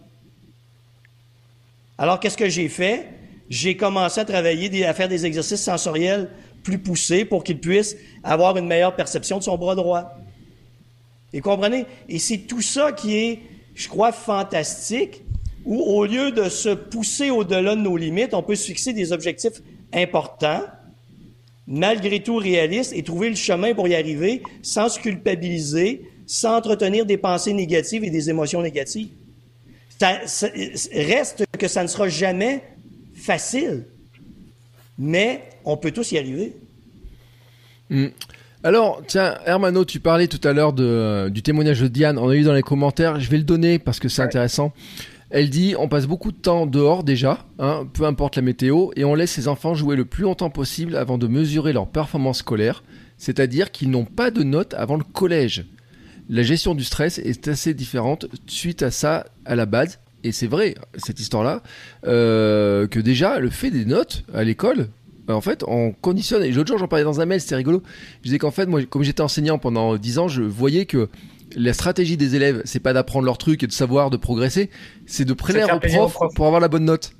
Alors, qu'est-ce que j'ai fait? J'ai commencé à travailler, à faire des exercices sensoriels plus poussé pour qu'il puisse avoir une meilleure perception de son bras droit. Et comprenez? Et c'est tout ça qui est, je crois, fantastique, où au lieu de se pousser au-delà de nos limites, on peut se fixer des objectifs importants, malgré tout réalistes, et trouver le chemin pour y arriver sans se culpabiliser, sans entretenir des pensées négatives et des émotions négatives. Ça, ça, reste que ça ne sera jamais facile. Mais on peut tous y arriver. Mmh. Alors, tiens, Hermano, tu parlais tout à l'heure de, euh, du témoignage de Diane. On a eu dans les commentaires. Je vais le donner parce que c'est ouais. intéressant. Elle dit, on passe beaucoup de temps dehors déjà, hein, peu importe la météo, et on laisse les enfants jouer le plus longtemps possible avant de mesurer leur performance scolaire, c'est-à-dire qu'ils n'ont pas de notes avant le collège. La gestion du stress est assez différente suite à ça à la base. Et c'est vrai, cette histoire-là, euh, que déjà, le fait des notes à l'école, en fait, on conditionne. Et l'autre jour, j'en parlais dans un mail, c'était rigolo. Je disais qu'en fait, moi, comme j'étais enseignant pendant dix ans, je voyais que la stratégie des élèves, c'est pas d'apprendre leurs trucs et de savoir, de progresser, c'est de plaire au prof, prof pour avoir la bonne note.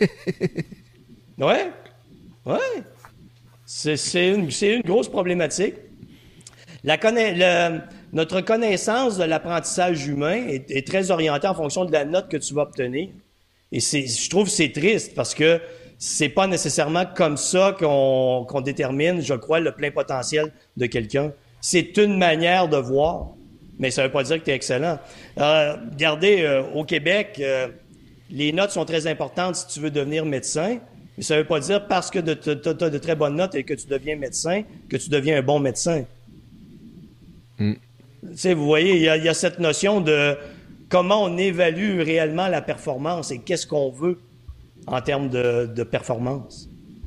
ouais, ouais. C'est, c'est, une, c'est une grosse problématique. La conna- le, notre connaissance de l'apprentissage humain est, est très orientée en fonction de la note que tu vas obtenir. Et c'est, je trouve que c'est triste parce que c'est pas nécessairement comme ça qu'on, qu'on détermine, je crois, le plein potentiel de quelqu'un. C'est une manière de voir, mais ça veut pas dire que tu es excellent. Euh, regardez, euh, au Québec, euh, les notes sont très importantes si tu veux devenir médecin, mais ça veut pas dire parce que tu as de très bonnes notes et que tu deviens médecin, que tu deviens un bon médecin. Mm. Tu sais, vous voyez, il y a, il y a cette notion de comment on évalue réellement la performance et qu'est-ce qu'on veut en termes de, de performance.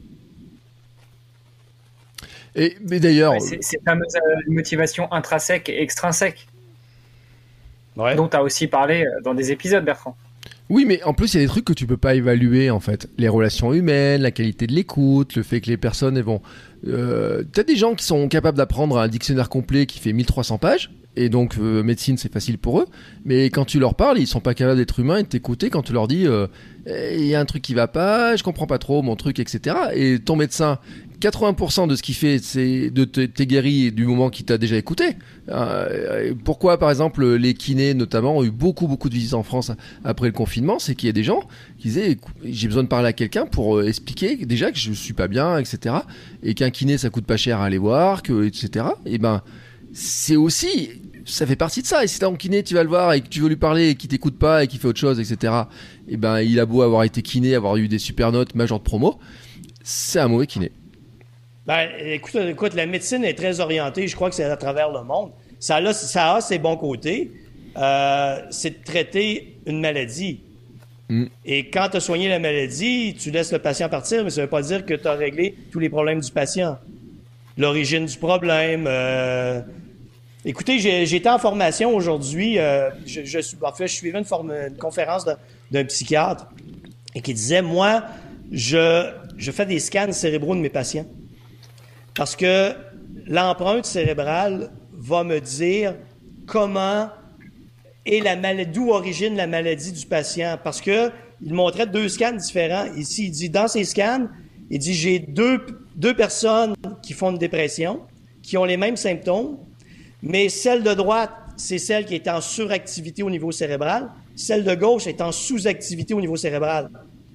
Et, mais d'ailleurs... Ouais, c'est cette fameuse euh, motivation intrinsèque et extrinsèque ouais. dont tu as aussi parlé dans des épisodes, Bertrand. Oui, mais en plus, il y a des trucs que tu peux pas évaluer, en fait. Les relations humaines, la qualité de l'écoute, le fait que les personnes, elles vont... Euh, t'as des gens qui sont capables d'apprendre un dictionnaire complet qui fait mille trois cents pages, et donc euh, médecine, c'est facile pour eux, mais quand tu leur parles, ils sont pas capables d'être humains et de t'écouter quand tu leur dis euh, « il y a un truc qui va pas, je comprends pas trop mon truc, et cetera » Et ton médecin... quatre-vingts pour cent de ce qu'il fait, c'est de t'es guéri du moment qu'il t'a déjà écouté. Euh, pourquoi, par exemple, les kinés, notamment, ont eu beaucoup, beaucoup de visites en France après le confinement, c'est qu'il y a des gens qui disaient « j'ai besoin de parler à quelqu'un pour euh, expliquer déjà que je suis pas bien, et cetera. Et qu'un kiné, ça coûte pas cher à aller voir, que, et cetera. Et ben, c'est aussi... ça fait partie de ça. Et si t'es en kiné, tu vas le voir et que tu veux lui parler et qu'il t'écoute pas et qu'il fait autre chose, et cetera. Et ben, il a beau avoir été kiné, avoir eu des super notes, major de promo, c'est un mauvais kiné. Ben, écoute, écoute, la médecine est très orientée, je crois que c'est à travers le monde. Ça a, ça a ses bons côtés. Euh, c'est de traiter une maladie. Mm. Et quand tu as soigné la maladie, tu laisses le patient partir, mais ça ne veut pas dire que tu as réglé tous les problèmes du patient. L'origine du problème. Euh... Écoutez, j'ai, j'ai été en formation aujourd'hui. Euh, je, je, en fait, je suivais une, forme, une conférence d'un, d'un psychiatre et qui disait, moi, je, je fais des scans cérébraux de mes patients. Parce que l'empreinte cérébrale va me dire comment est la maladie, d'où origine la maladie du patient. Parce que il montrait deux scans différents. Ici, il dit, dans ces scans, il dit, j'ai deux, deux personnes qui font une dépression, qui ont les mêmes symptômes, mais celle de droite, c'est celle qui est en suractivité au niveau cérébral. Celle de gauche est en sous-activité au niveau cérébral.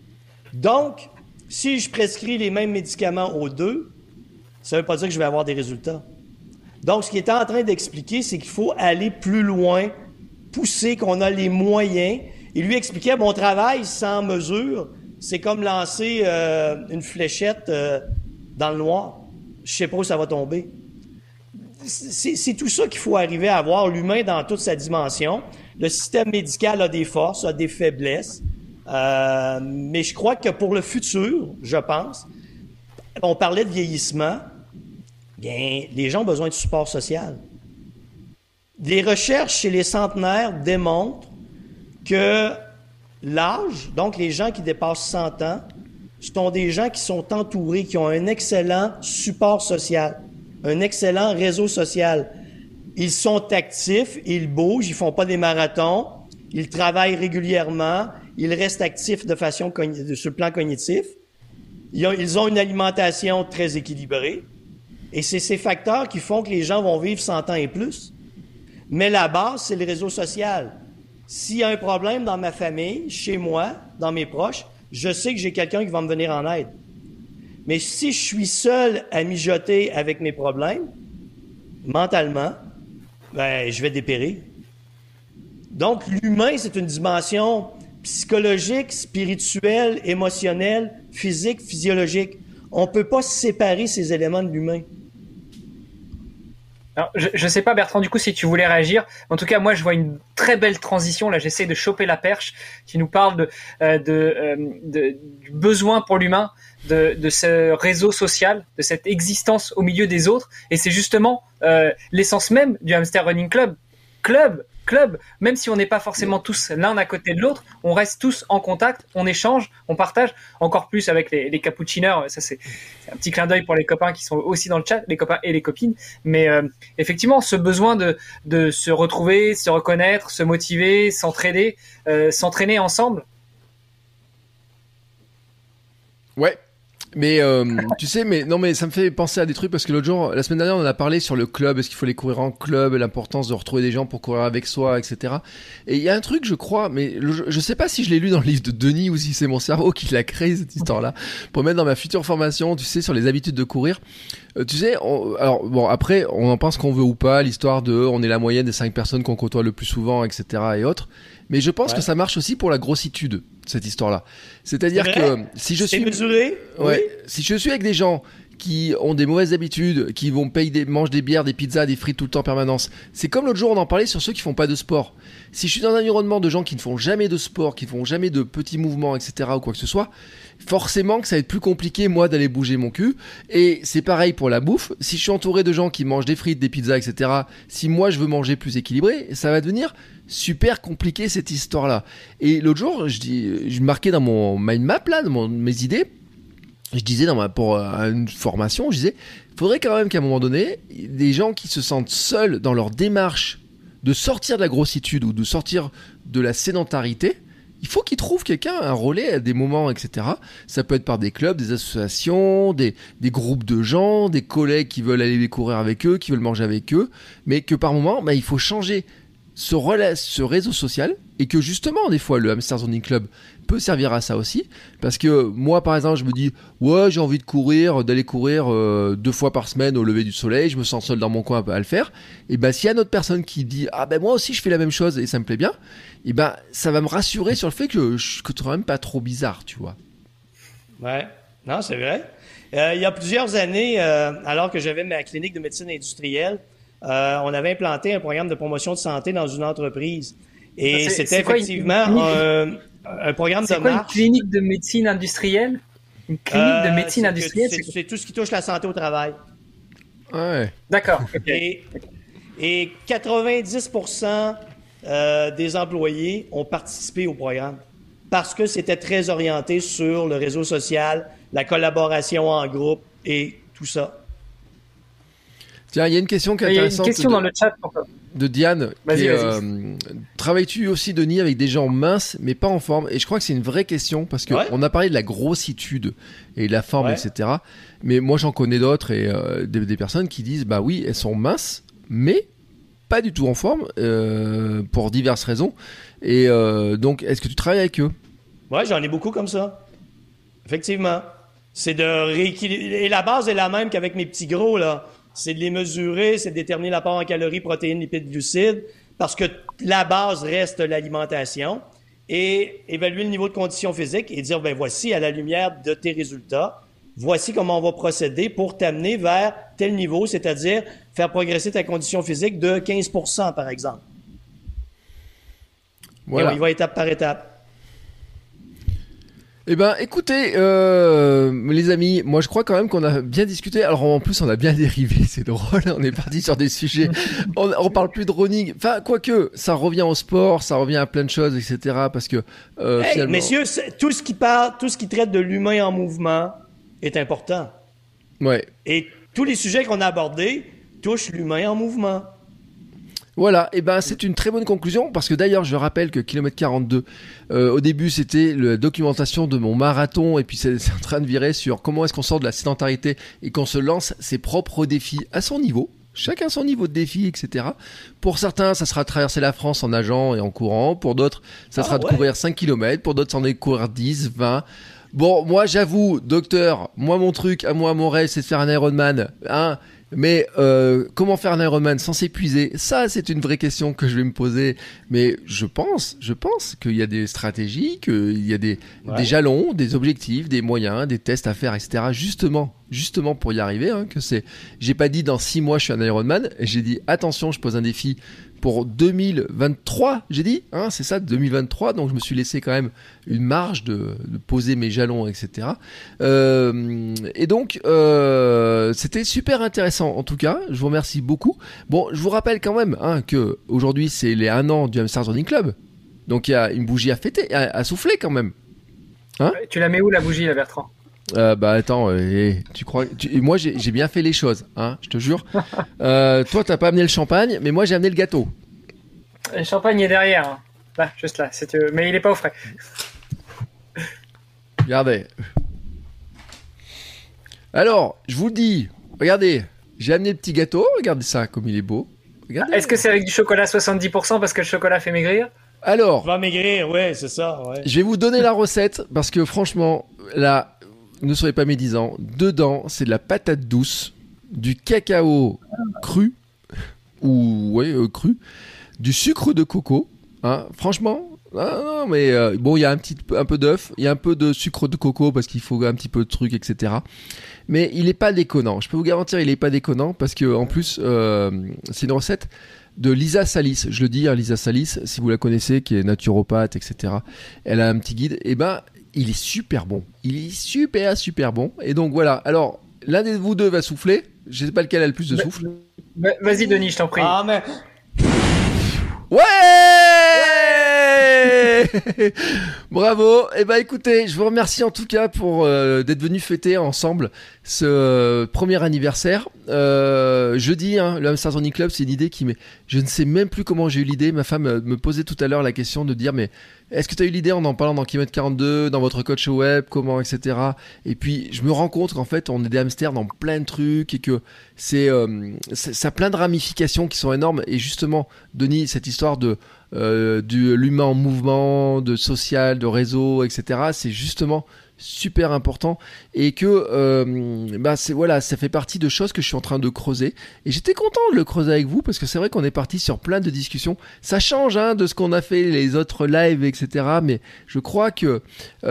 Donc, si je prescris les mêmes médicaments aux deux, ça ne veut pas dire que je vais avoir des résultats. Donc, ce qu'il est en train d'expliquer, c'est qu'il faut aller plus loin, pousser, qu'on a les moyens. Il lui expliquait, mon travail sans mesure, c'est comme lancer euh, une fléchette euh, dans le noir. Je ne sais pas où ça va tomber. C'est, c'est tout ça qu'il faut arriver à avoir, l'humain dans toute sa dimension. Le système médical a des forces, a des faiblesses. Euh, mais je crois que pour le futur, je pense, on parlait de vieillissement, bien, les gens ont besoin de support social. Les recherches chez les centenaires démontrent que l'âge, donc les gens qui dépassent cent ans, sont des gens qui sont entourés, qui ont un excellent support social, un excellent réseau social. Ils sont actifs, ils bougent, ils font pas des marathons, ils travaillent régulièrement, ils restent actifs de façon cogn- sur le plan cognitif. Ils ont une alimentation très équilibrée. Et c'est ces facteurs qui font que les gens vont vivre cent ans et plus. Mais la base, c'est le réseau social. S'il y a un problème dans ma famille, chez moi, dans mes proches, je sais que j'ai quelqu'un qui va me venir en aide. Mais si je suis seul à mijoter avec mes problèmes, mentalement, ben, je vais dépérir. Donc, l'humain, c'est une dimension psychologique, spirituelle, émotionnelle, physique, physiologique. On ne peut pas séparer ces éléments de l'humain. Alors, je ne sais pas, Bertrand, du coup, si tu voulais réagir. En tout cas, moi, je vois une très belle transition. Là, j'essaie de choper la perche qui nous parle de, euh, de, euh, de, du besoin pour l'humain, de, de ce réseau social, de cette existence au milieu des autres. Et c'est justement euh, l'essence même du Hamster Running Club. Club Club, même si on n'est pas forcément tous l'un à côté de l'autre, on reste tous en contact, on échange, on partage, encore plus avec les, les cappuccineurs. Ça, c'est, c'est un petit clin d'œil pour les copains qui sont aussi dans le chat, les copains et les copines. Mais euh, effectivement, ce besoin de, de se retrouver, se reconnaître, se motiver, s'entraider, euh, s'entraîner ensemble. Ouais. Mais euh, tu sais, mais non, mais ça me fait penser à des trucs parce que l'autre jour, la semaine dernière, on a parlé sur le club, est-ce qu'il faut aller courir en club, l'importance de retrouver des gens pour courir avec soi, et cetera. Et il y a un truc, je crois, mais je, je sais pas si je l'ai lu dans le livre de Denis ou si c'est mon cerveau qui l'a créé cette histoire-là pour mettre dans ma future formation, tu sais, sur les habitudes de courir. Euh, tu sais, on, alors bon, après, on en pense qu'on veut ou pas, l'histoire de, on est la moyenne des cinq personnes qu'on côtoie le plus souvent, et cetera et autres. Mais je pense ouais. que ça marche aussi pour la grossitude. cette histoire-là. C'est-à-dire C'est que vrai? si je C'est suis mesuré? ouais, Oui. si je suis avec des gens qui ont des mauvaises habitudes, qui vont payer des, mangent des bières, des pizzas, des frites tout le temps en permanence. C'est comme l'autre jour, on en parlait sur ceux qui font pas de sport. Si je suis dans un environnement de gens qui ne font jamais de sport, qui ne font jamais de petits mouvements, et cetera ou quoi que ce soit, forcément que ça va être plus compliqué, moi, d'aller bouger mon cul. Et c'est pareil pour la bouffe. Si je suis entouré de gens qui mangent des frites, des pizzas, et cetera, si moi je veux manger plus équilibré, ça va devenir super compliqué cette histoire-là. Et l'autre jour, je dis, je marquais dans mon mind map là, dans mon, mes idées, je disais dans ma, pour euh, une formation, je disais, il faudrait quand même qu'à un moment donné, des gens qui se sentent seuls dans leur démarche de sortir de la grossitude ou de sortir de la sédentarité, il faut qu'ils trouvent quelqu'un, un relais à des moments, et cetera. Ça peut être par des clubs, des associations, des, des groupes de gens, des collègues qui veulent aller courir avec eux, qui veulent manger avec eux, mais que par moment, bah, il faut changer ce, relais, ce réseau social, et que justement, des fois, le Hamster Running Club peut servir à ça aussi, parce que moi par exemple je me dis ouais j'ai envie de courir, d'aller courir euh, deux fois par semaine au lever du soleil, je me sens seul dans mon coin à le faire, et ben s'il y a une autre personne qui dit ah ben moi aussi je fais la même chose et ça me plaît bien, et ben ça va me rassurer sur le fait que je que quand même pas trop bizarre, tu vois. Ouais, non c'est vrai. Euh, il y a plusieurs années, euh, alors que j'avais ma clinique de médecine industrielle, euh, on avait implanté un programme de promotion de santé dans une entreprise. Et c'est, c'était c'est quoi, effectivement une, un, un programme c'est de quoi, marche. Une clinique de médecine industrielle? Une clinique Euh, de médecine c'est, industrielle, c'est, c'est, c'est tout ce qui touche la santé au travail. Ouais. D'accord. Okay. Et, et quatre-vingt-dix pour cent euh, des employés ont participé au programme parce que c'était très orienté sur le réseau social, la collaboration en groupe et tout ça. Tiens, il y a une question qui est Il y a une intéressante question de, dans le chat. de Diane. Vas-y, qui est, vas-y. euh, travailles-tu aussi, Denis, avec des gens minces mais pas en forme? Et je crois que c'est une vraie question parce que Ouais. on a parlé de la grossitude et de la forme, Ouais. et cetera. Mais moi, j'en connais d'autres et euh, des, des personnes qui disent bah oui, elles sont minces, mais pas du tout en forme euh, pour diverses raisons. Et euh, donc, est-ce que tu travailles avec eux? Oui, j'en ai beaucoup comme ça. Effectivement. C'est de rééquilibrer. Et la base est la même qu'avec mes petits gros, là. C'est de les mesurer, c'est de déterminer l'apport en calories, protéines, lipides, glucides, parce que la base reste l'alimentation, et évaluer le niveau de condition physique et dire, ben voici, à la lumière de tes résultats, voici comment on va procéder pour t'amener vers tel niveau, c'est-à-dire faire progresser ta condition physique de quinze pour cent, par exemple. Voilà. Et on y va étape par étape. Eh ben, écoutez, euh, les amis, moi je crois quand même qu'on a bien discuté. Alors en plus, on a bien dérivé, c'est drôle. On est parti sur des sujets. On, on parle plus de running. Enfin, quoique, ça revient au sport, ça revient à plein de choses, et cetera. Parce que euh, Hey, finalement, messieurs, c'est- tout ce qui parle, tout ce qui traite de l'humain en mouvement est important. ouais. Et tous les sujets qu'on a abordés touchent l'humain en mouvement. Voilà, et ben c'est une très bonne conclusion parce que d'ailleurs je rappelle que kilomètre quarante-deux, euh, au début c'était la documentation de mon marathon et puis c'est, c'est en train de virer sur comment est-ce qu'on sort de la sédentarité et qu'on se lance ses propres défis à son niveau. Chacun son niveau de défi, et cetera. Pour certains, ça sera traverser la France en nageant et en courant. Pour d'autres, ça Ah, sera de ouais. courir cinq kilomètres. Pour d'autres, c'en est de courir dix, vingt. Bon, moi, j'avoue, docteur, moi, mon truc, à moi, mon rêve, c'est de faire un Ironman. Hein. Mais euh, comment faire un Ironman sans s'épuiser? Ça, c'est une vraie question que je vais me poser. Mais je pense, je pense qu'il y a des stratégies, qu'il y a des, Ouais. des jalons, des objectifs, des moyens, des tests à faire, et cetera. Justement, justement pour y arriver. Hein, que c'est, j'ai pas dit dans six mois je suis un Ironman. J'ai dit attention, je pose un défi pour deux mille vingt-trois. J'ai dit, hein, c'est ça, deux mille vingt-trois. Donc je me suis laissé quand même une marge de, de poser mes jalons, et cetera. Euh, et donc euh, c'était super intéressant en tout cas. Je vous remercie beaucoup. Bon, je vous rappelle quand même hein, que aujourd'hui c'est les un an du Hamster Running Club. Donc il y a une bougie à fêter, à, à souffler quand même. Hein Tu la mets où la bougie, là, Bertrand? Euh, bah attends, euh, tu crois tu- moi j'ai, j'ai bien fait les choses, hein, je te jure. Euh, toi t'as pas amené le champagne, mais moi j'ai amené le gâteau. Le champagne est derrière. Hein. Là, juste là. C'est, euh, mais il est pas au frais. Regardez. Alors, je vous le dis, regardez, j'ai amené le petit gâteau, regardez ça comme il est beau. Regardez. Est-ce que c'est avec du chocolat soixante-dix pour cent parce que le chocolat fait maigrir? Alors, Tu vas maigrir, ouais, c'est ça. Ouais. je vais vous donner la recette parce que franchement, là, ne soyez pas médisants. Dedans, c'est de la patate douce, du cacao cru ou ouais euh, cru, du sucre de coco. Hein. Franchement, Non, non, mais euh, bon, il y a un petit un peu d'œuf, il y a un peu de sucre de coco parce qu'il faut un petit peu de trucs, et cetera. Mais il est pas déconnant. Je peux vous garantir, il est pas déconnant parce que en plus, euh, c'est une recette de Lisa Salis. Je le dis, hein, Lisa Salis, si vous la connaissez, qui est naturopathe, et cetera. Elle a un petit guide. Et ben, il est super bon. Il est super super bon. Et donc voilà. Alors, l'un de vous deux va souffler. Je sais pas lequel a le plus de souffle. Bah, vas-y, Denis, je t'en prie. Ah, mais... Ouais, ouais Bravo. Et eh ben écoutez, je vous remercie en tout cas pour euh, d'être venus fêter ensemble ce euh, premier anniversaire. Euh, jeudi, hein, le Hamster Running Club, c'est une idée qui mais je ne sais même plus comment j'ai eu l'idée. Ma femme euh, me posait tout à l'heure la question de dire mais est-ce que tu as eu l'idée en en parlant dans kilomètre quarante-deux, dans votre coach web, comment, et cetera. Et puis je me rends compte qu'en fait on est des hamsters dans plein de trucs et que c'est, euh, c'est ça a plein de ramifications qui sont énormes. Et justement, Denis, cette histoire de euh, de l'humain en mouvement, de social, de réseau, et cetera. C'est justement super important et que euh, bah c'est voilà, ça fait partie de choses que je suis en train de creuser et j'étais content de le creuser avec vous parce que c'est vrai qu'on est parti sur plein de discussions. Ça change hein, de ce qu'on a fait les autres lives, et cetera. Mais je crois que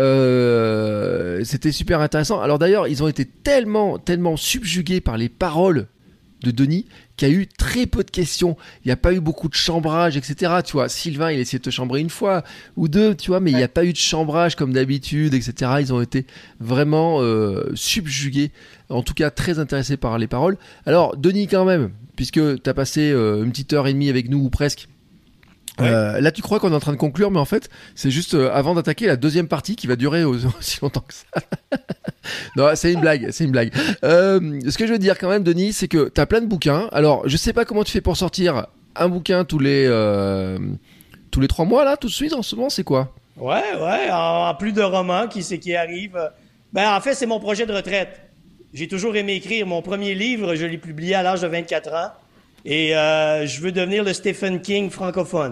euh, c'était super intéressant. Alors d'ailleurs, ils ont été tellement tellement subjugués par les paroles de Denis qu'il y a eu très peu de questions. Il n'y a pas eu beaucoup de chambrage, et cetera. Tu vois, Sylvain, il a essayé de te chambrer une fois ou deux, tu vois, mais il n'y a pas eu de chambrage comme d'habitude, et cetera. Ils ont été vraiment euh, subjugués, en tout cas très intéressés par les paroles. Alors, Denis, quand même, puisque tu as passé euh, une petite heure et demie avec nous, ou presque, Ouais. Euh, là tu crois qu'on est en train de conclure, mais en fait c'est juste euh, avant d'attaquer la deuxième partie qui va durer aussi longtemps que ça. Non, c'est une blague, c'est une blague. Euh, ce que je veux dire quand même, Denis, c'est que t'as plein de bouquins. Alors je sais pas comment tu fais pour sortir un bouquin tous les euh, tous les trois mois là, tout de suite en ce moment, c'est quoi? Ouais, ouais, en, en plus de romans qui c'est qui arrive. Ben en fait c'est mon projet de retraite. J'ai toujours aimé écrire. Mon premier livre, je l'ai publié à l'âge de vingt-quatre ans. Et euh, je veux devenir le Stephen King francophone.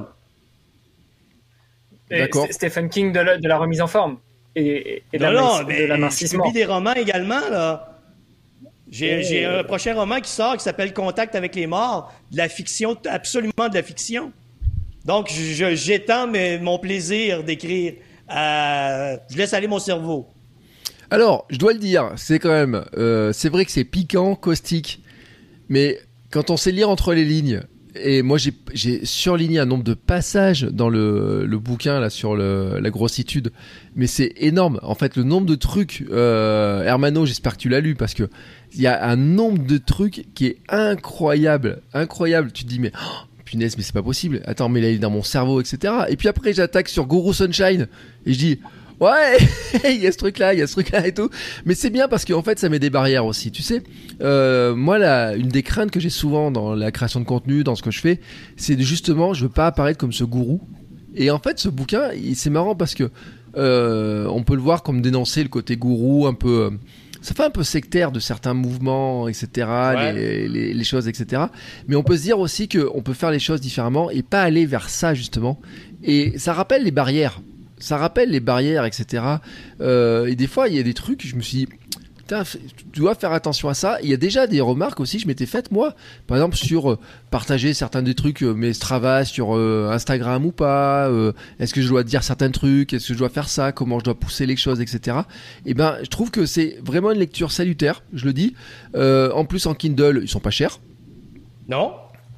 D'accord. Stephen King de la, de la remise en forme et, et de, non, la, non, de mais l'amincissement. Je publie des romans également, là. J'ai, Oh. j'ai un prochain roman qui sort qui s'appelle Contact avec les morts. De la fiction, absolument de la fiction. Donc, je, j'étends mes, mon plaisir d'écrire. Euh, je laisse aller mon cerveau. Alors, je dois le dire, c'est quand même, euh, c'est vrai que c'est piquant, caustique, mais quand on sait lire entre les lignes, et moi j'ai, j'ai surligné un nombre de passages dans le, le bouquin là sur le, la grossitude, mais c'est énorme. En fait, le nombre de trucs, euh, Hermano, j'espère que tu l'as lu parce que il y a un nombre de trucs qui est incroyable, incroyable. Tu te dis mais oh, punaise, mais c'est pas possible. Attends, mais là il est dans mon cerveau, et cetera. Et puis après j'attaque sur Guru Sunshine et je dis ouais, il y a ce truc là, il y a ce truc là et tout. Mais c'est bien parce qu'en fait ça met des barrières aussi, tu sais. Euh, moi là, une des craintes que j'ai souvent dans la création de contenu, dans ce que je fais, c'est justement je veux pas apparaître comme ce gourou. Et en fait ce bouquin, il, c'est marrant parce que euh, on peut le voir comme dénoncer le côté gourou, un peu, euh, ça fait un peu sectaire de certains mouvements, et cetera. Ouais. Les, les, les choses, et cetera. Mais on peut se dire aussi que on peut faire les choses différemment et pas aller vers ça justement. Et ça rappelle les barrières. Ça rappelle les barrières, et cetera. Euh, et des fois, il y a des trucs, je me suis dit, putain, tu dois faire attention à ça. Il y a déjà des remarques aussi, je m'étais faites, moi, par exemple, sur euh, partager certains des trucs, euh, mes Strava sur euh, Instagram ou pas. Euh, est-ce que je dois dire certains trucs? Est-ce que je dois faire ça? Comment je dois pousser les choses, et cetera. Et ben, je trouve que c'est vraiment une lecture salutaire, je le dis. Euh, en plus, en Kindle, ils sont pas chers. Non?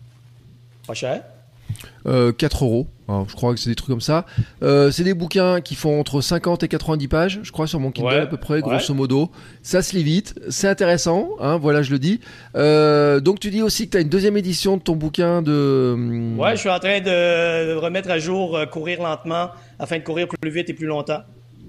Pas cher? Euh, quatre euros. Alors, je crois que c'est des trucs comme ça. Euh, c'est des bouquins qui font entre cinquante et quatre-vingt-dix pages, je crois, sur mon Kindle Ouais, à peu près, ouais. grosso modo. Ça se lit vite, c'est intéressant, hein, voilà, je le dis. Euh, donc tu dis aussi que tu as une deuxième édition de ton bouquin de... Ouais, je suis en train de remettre à jour euh, Courir lentement afin de courir plus vite et plus longtemps.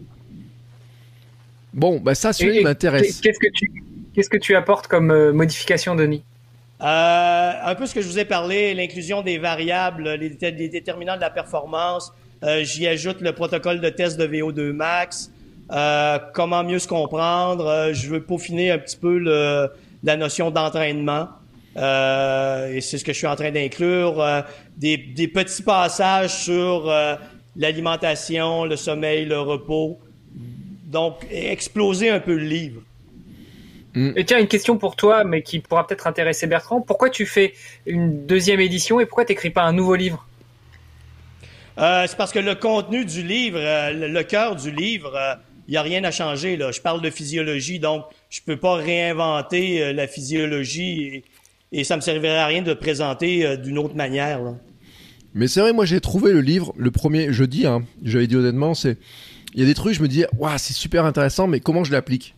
Bon, bah ça, celui-là, il m'intéresse. Qu'est-ce que tu, qu'est-ce que tu apportes comme euh, modification, Denis? Euh, un peu ce que je vous ai parlé, l'inclusion des variables, les, dé- les déterminants de la performance. Euh, j'y ajoute le protocole de test de V O deux max. Euh, comment mieux se comprendre. Euh, je veux peaufiner un petit peu le, la notion d'entraînement. Euh, et c'est ce que je suis en train d'inclure. Euh, des, des petits passages sur euh, l'alimentation, le sommeil, le repos. Donc, exploser un peu le livre. Et tiens, une question pour toi, mais qui pourra peut-être intéresser Bertrand. Pourquoi tu fais une deuxième édition et pourquoi tu n'écris pas un nouveau livre? Euh, c'est parce que le contenu du livre, euh, le, le cœur du livre, il euh, n'y a rien à changer. Là. Je parle de physiologie, donc je peux pas réinventer euh, la physiologie et, et ça me servirait à rien de le présenter euh, d'une autre manière. Là. Mais c'est vrai, moi j'ai trouvé le livre, le premier jeudi, hein, j'avais dit honnêtement, c'est... Il y a des trucs, je me dis, waouh, c'est super intéressant, mais comment je l'applique?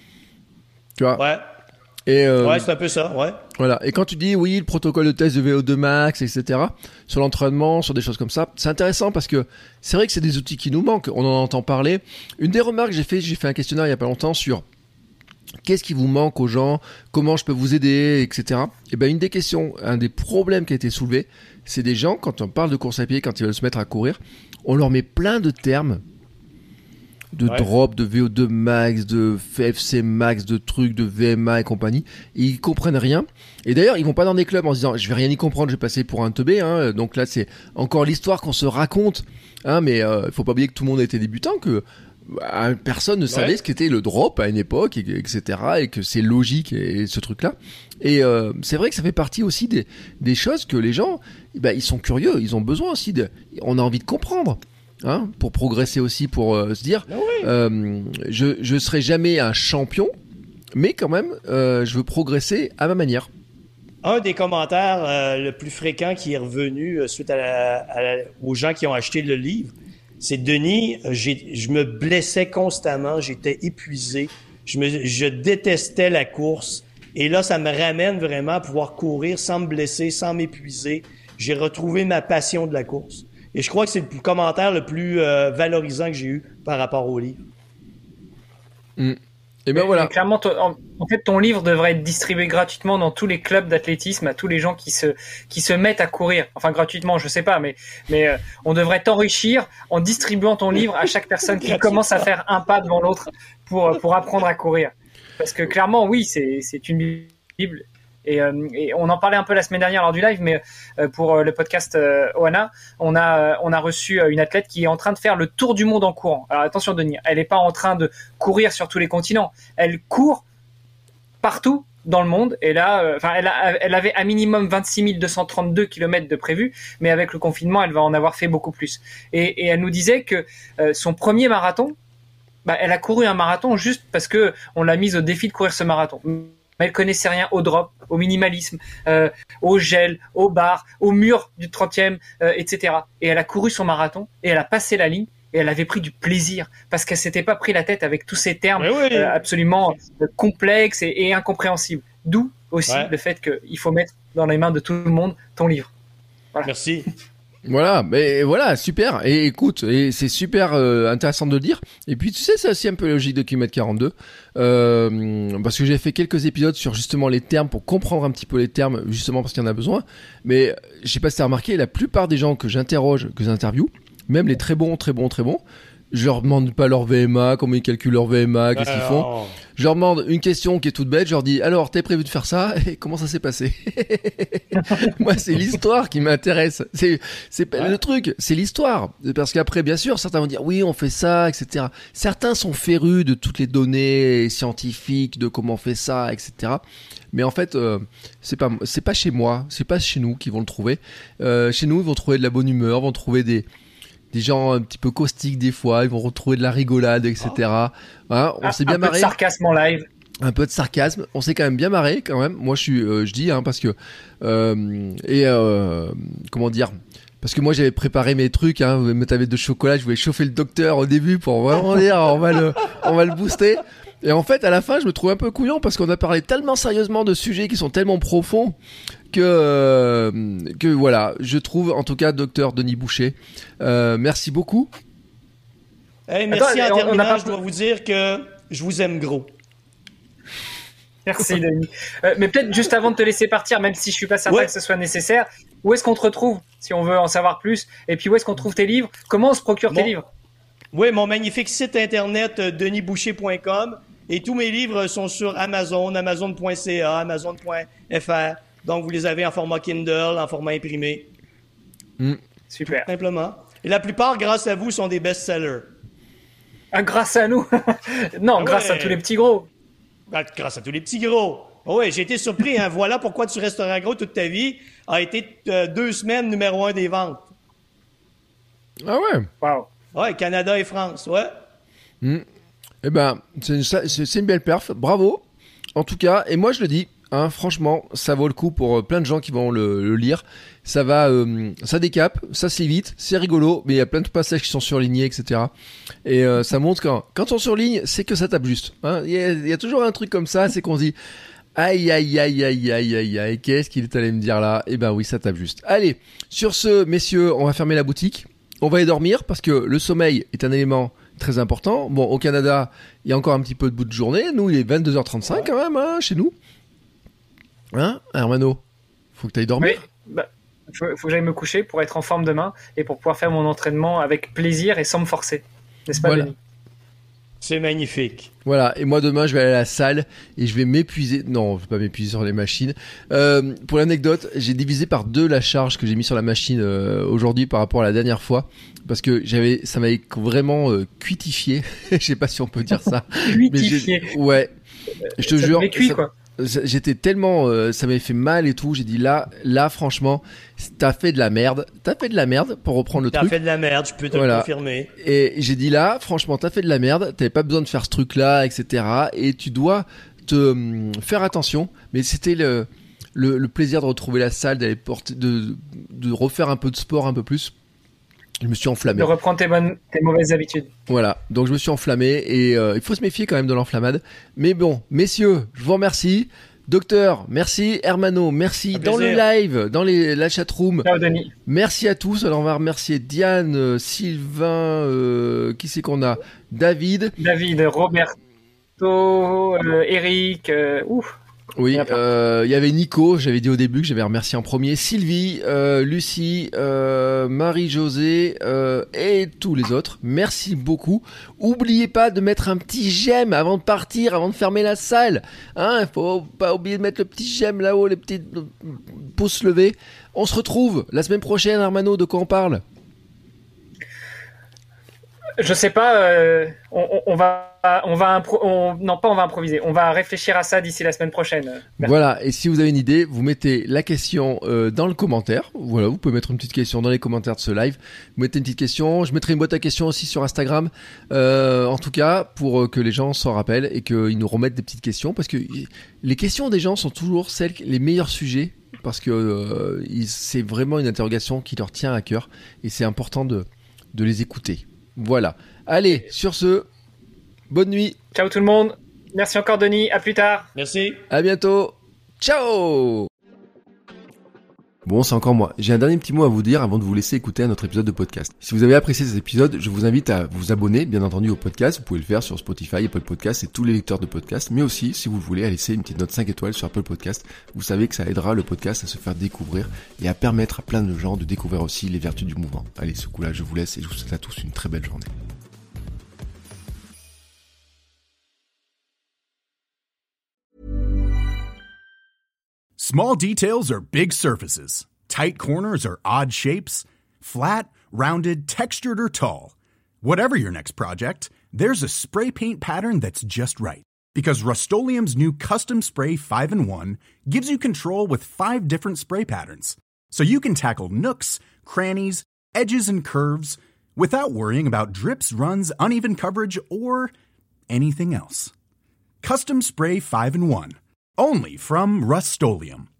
Tu vois? Ouais. Et euh, ouais, c'est un peu ça, ouais. Voilà. Et quand tu dis, oui, le protocole de test de V O deux max, et cetera, sur l'entraînement, sur des choses comme ça, c'est intéressant parce que c'est vrai que c'est des outils qui nous manquent. On en entend parler. Une des remarques que j'ai fait, j'ai fait un questionnaire il y a pas longtemps sur qu'est-ce qui vous manque aux gens, comment je peux vous aider, et cetera. Et ben, une des questions, un des problèmes qui a été soulevé, c'est des gens, quand on parle de course à pied, quand ils veulent se mettre à courir, on leur met plein de termes de ouais. drop, de V O deux max, de F C max, de trucs, de V M A et compagnie. Et ils comprennent rien. Et d'ailleurs, ils vont pas dans des clubs en se disant, je vais rien y comprendre, je vais passer pour un teubé, hein. Donc là, c'est encore l'histoire qu'on se raconte, hein. Mais, euh, il faut pas oublier que tout le monde était débutant, que, bah, personne ne savait ouais. ce qu'était le drop à une époque, et, etc. Et que c'est logique, et, et ce truc-là. Et, euh, c'est vrai que ça fait partie aussi des, des choses que les gens, bah, ils sont curieux, ils ont besoin aussi de, on a envie de comprendre. Hein, pour progresser aussi, pour euh, se dire, ah oui. euh, je je serai jamais un champion, mais quand même, euh, je veux progresser à ma manière. Un des commentaires euh, le plus fréquent qui est revenu euh, suite à la, à la, aux gens qui ont acheté le livre, c'est Denis, j'ai, je me blessais constamment, j'étais épuisé, je me, je détestais la course, et là, ça me ramène vraiment à pouvoir courir sans me blesser, sans m'épuiser. J'ai retrouvé ma passion de la course. Et je crois que c'est le commentaire le plus euh, valorisant que j'ai eu par rapport au livre. Mmh. Et ben voilà. Et clairement, en, en fait, ton livre devrait être distribué gratuitement dans tous les clubs d'athlétisme, à tous les gens qui se qui se mettent à courir. Enfin, gratuitement, je sais pas, mais mais euh, on devrait t'enrichir en distribuant ton livre à chaque personne qui commence à faire un pas devant l'autre pour pour apprendre à courir. Parce que clairement, oui, c'est c'est une bible. Et, euh, et on en parlait un peu la semaine dernière lors du live, mais euh, pour euh, le podcast euh, Oana, on a, euh, on a reçu euh, une athlète qui est en train de faire le tour du monde en courant. Alors attention Denis, elle n'est pas en train de courir sur tous les continents, elle court partout dans le monde. Et là, enfin, euh, elle, a, elle avait un minimum vingt-six mille deux cent trente-deux kilomètres de prévu, mais avec le confinement, elle va en avoir fait beaucoup plus. Et, et elle nous disait que euh, son premier marathon, bah, elle a couru un marathon juste parce que on l'a mise au défi de courir ce marathon. Mais elle connaissait rien au drop, au minimalisme, euh, au gel, au bar, au mur du trentième, euh, et cetera. Et elle a couru son marathon et elle a passé la ligne et elle avait pris du plaisir parce qu'elle s'était pas pris la tête avec tous ces termes oui. euh, absolument euh, complexes et, et incompréhensibles. D'où aussi ouais. le fait qu'il faut mettre dans les mains de tout le monde ton livre. Voilà. Merci. Voilà, mais voilà, super. Et écoute, et c'est super euh, intéressant de le dire. Et puis tu sais, c'est aussi un peu logique de kilomètre quarante-deux, euh, parce que j'ai fait quelques épisodes sur justement les termes pour comprendre un petit peu les termes, justement parce qu'il y en a besoin. Mais je sais pas si t'as remarqué, la plupart des gens que j'interroge, que j'interviewe, même les très bons, très bons, très bons, je leur demande pas leur V M A, comment ils calculent leur V M A, qu'est-ce qu'ils font. Je leur demande une question qui est toute bête, je leur dis, alors, t'es prévu de faire ça? Et comment ça s'est passé? Moi, c'est l'histoire qui m'intéresse. C'est, c'est ouais. le truc, c'est l'histoire. Parce qu'après, bien sûr, certains vont dire, oui, on fait ça, et cetera. Certains sont férus de toutes les données scientifiques, de comment on fait ça, et cetera. Mais en fait, euh, c'est pas, c'est pas chez moi, c'est pas chez nous qu'ils vont le trouver. Euh, chez nous, ils vont trouver de la bonne humeur, vont trouver des, des gens un petit peu caustiques des fois, ils vont retrouver de la rigolade, et cetera. Oh. Hein, on un, s'est bien un marré. Un peu de sarcasme en live. Un peu de sarcasme. On s'est quand même bien marré, quand même. Moi, je suis, euh, je dis, hein, parce que euh, et euh, comment dire. Parce que moi j'avais préparé mes trucs, hein, mes tablettes de chocolat, je voulais chauffer le docteur au début pour vraiment dire on va le, on va le booster. Et en fait, à la fin, je me trouve un peu couillon parce qu'on a parlé tellement sérieusement de sujets qui sont tellement profonds que, euh, que voilà, je trouve, en tout cas, docteur Denis Boucher, euh, merci beaucoup. Hey, merci. Attends, en terminant, pas... je dois vous dire que je vous aime gros. Merci Denis. Euh, mais peut-être juste avant de te laisser partir, même si je suis pas certain ouais. que ce soit nécessaire, où est-ce qu'on te retrouve si on veut en savoir plus? Et puis où est-ce qu'on trouve tes livres? Comment on se procure bon. tes livres? Oui, mon magnifique site internet denis boucher point com. Et tous mes livres sont sur Amazon, amazon point c a, amazon point f r. Donc, vous les avez en format Kindle, en format imprimé. Mm. Super. Tout simplement. Et la plupart, grâce à vous, sont des best-sellers. Ah, grâce à nous? Non, ah grâce ouais. à tous les petits gros. Ah, grâce à tous les petits gros. Oh oui, j'ai été surpris. Hein. Voilà pourquoi tu resteras gros toute ta vie. A été euh, deux semaines numéro un des ventes. Ah ouais. Waouh. Ouais, Canada et France, ouais. Mmh. Eh ben, c'est une, c'est, c'est une belle perf. Bravo. En tout cas, et moi je le dis, hein, franchement, ça vaut le coup pour euh, plein de gens qui vont le, le lire. Ça va, euh, ça décape, ça c'est vite, c'est rigolo, mais il y a plein de passages qui sont surlignés, et cetera. Et euh, ça montre quand, quand on surligne, c'est que ça tape juste. Hein. Il y a, il y a toujours un truc comme ça, c'est qu'on se dit, aïe aïe aïe aïe aïe aïe aïe, qu'est-ce qu'il est allé me dire là ? Eh ben oui, ça tape juste. Allez, sur ce, messieurs, on va fermer la boutique. On va y dormir parce que le sommeil est un élément très important. Bon, au Canada, il y a encore un petit peu de bout de journée. Nous, il est vingt-deux heures trente-cinq quand même, hein, chez nous. Hein, Hermano ? Faut que tu ailles dormir. Oui, bah, faut, faut que j'aille me coucher pour être en forme demain et pour pouvoir faire mon entraînement avec plaisir et sans me forcer. N'est-ce pas, Voilà. Denis ? C'est magnifique. Voilà, et moi demain je vais aller à la salle et je vais m'épuiser. Non, je vais pas m'épuiser sur les machines. Euh, pour l'anecdote, j'ai divisé par deux la charge que j'ai mis sur la machine euh, aujourd'hui par rapport à la dernière fois. Parce que j'avais, ça m'avait vraiment euh, cuitifié. Je sais pas si on peut dire ça. Cuitifié. Mais j'ai- ouais, je te Ça jure. m'est cuit, ça- quoi. ça- J'étais tellement, euh, ça m'avait fait mal et tout. J'ai dit là, là franchement, t'as fait de la merde. T'as fait de la merde pour reprendre le T'as truc. fait de la merde, je peux te Voilà. le confirmer. Et j'ai dit là, franchement, t'as fait de la merde, t'avais pas besoin de faire ce truc-là, et cetera. Et tu dois te hum, faire attention. Mais c'était le, le, le plaisir de retrouver la salle, d'aller porter, de, de refaire un peu de sport un peu plus. Je me suis enflammé. De reprendre tes, bonnes, tes mauvaises habitudes. Voilà, donc je me suis enflammé et euh, il faut se méfier quand même de l'enflammade. Mais bon, messieurs, je vous remercie. Docteur, merci. Hermano, merci. Un Dans le plaisir. live, dans les, la chatroom, Ciao, Denis. merci à tous. Alors on va remercier Diane, euh, Sylvain, euh, qui c'est qu'on a ? David. David, Roberto, euh, Eric, euh, ouf. Oui, Il y en a plein. euh, il y avait Nico, j'avais dit au début que j'avais remercié en premier, Sylvie, euh, Lucie, euh, Marie-Josée euh, et tous les autres. Merci beaucoup. Oubliez pas de mettre un petit j'aime avant de partir, avant de fermer la salle. Hein, faut pas oublier de mettre le petit j'aime là-haut, les petits pouces levés. On se retrouve la semaine prochaine, Armano, de quoi on parle ? Je sais pas, euh, on, on, on va, on va impro- on, non pas on va improviser, on va réfléchir à ça d'ici la semaine prochaine. Merci. Voilà, et si vous avez une idée, vous mettez la question euh, dans le commentaire. Voilà, vous pouvez mettre une petite question dans les commentaires de ce live. Vous mettez une petite question. Je mettrai une boîte à questions aussi sur Instagram. Euh, en tout cas, pour euh, que les gens s'en rappellent et qu'ils nous remettent des petites questions. Parce que les questions des gens sont toujours celles, les meilleurs sujets. Parce que euh, ils- c'est vraiment une interrogation qui leur tient à cœur. Et c'est important de, de les écouter. Voilà. Allez, sur ce, bonne nuit. Ciao tout le monde. Merci encore Denis. À plus tard. Merci. À bientôt. Ciao. Bon, c'est encore moi. J'ai un dernier petit mot à vous dire avant de vous laisser écouter un autre épisode de podcast. Si vous avez apprécié cet épisode, je vous invite à vous abonner, bien entendu, au podcast. Vous pouvez le faire sur Spotify, Apple Podcasts et tous les lecteurs de podcasts. Mais aussi, si vous le voulez, à laisser une petite note cinq étoiles sur Apple Podcasts. Vous savez que ça aidera le podcast à se faire découvrir et à permettre à plein de gens de découvrir aussi les vertus du mouvement. Allez, ce coup-là, je vous laisse et je vous souhaite à tous une très belle journée. Small details are big surfaces. Tight corners are odd shapes. Flat, rounded, textured, or tall. Whatever your next project, there's a spray paint pattern that's just right. Because Rust-Oleum's new Custom Spray five in one gives you control with five different spray patterns. So you can tackle nooks, crannies, edges, and curves without worrying about drips, runs, uneven coverage, or anything else. Custom Spray five in one. Only from Rust-Oleum.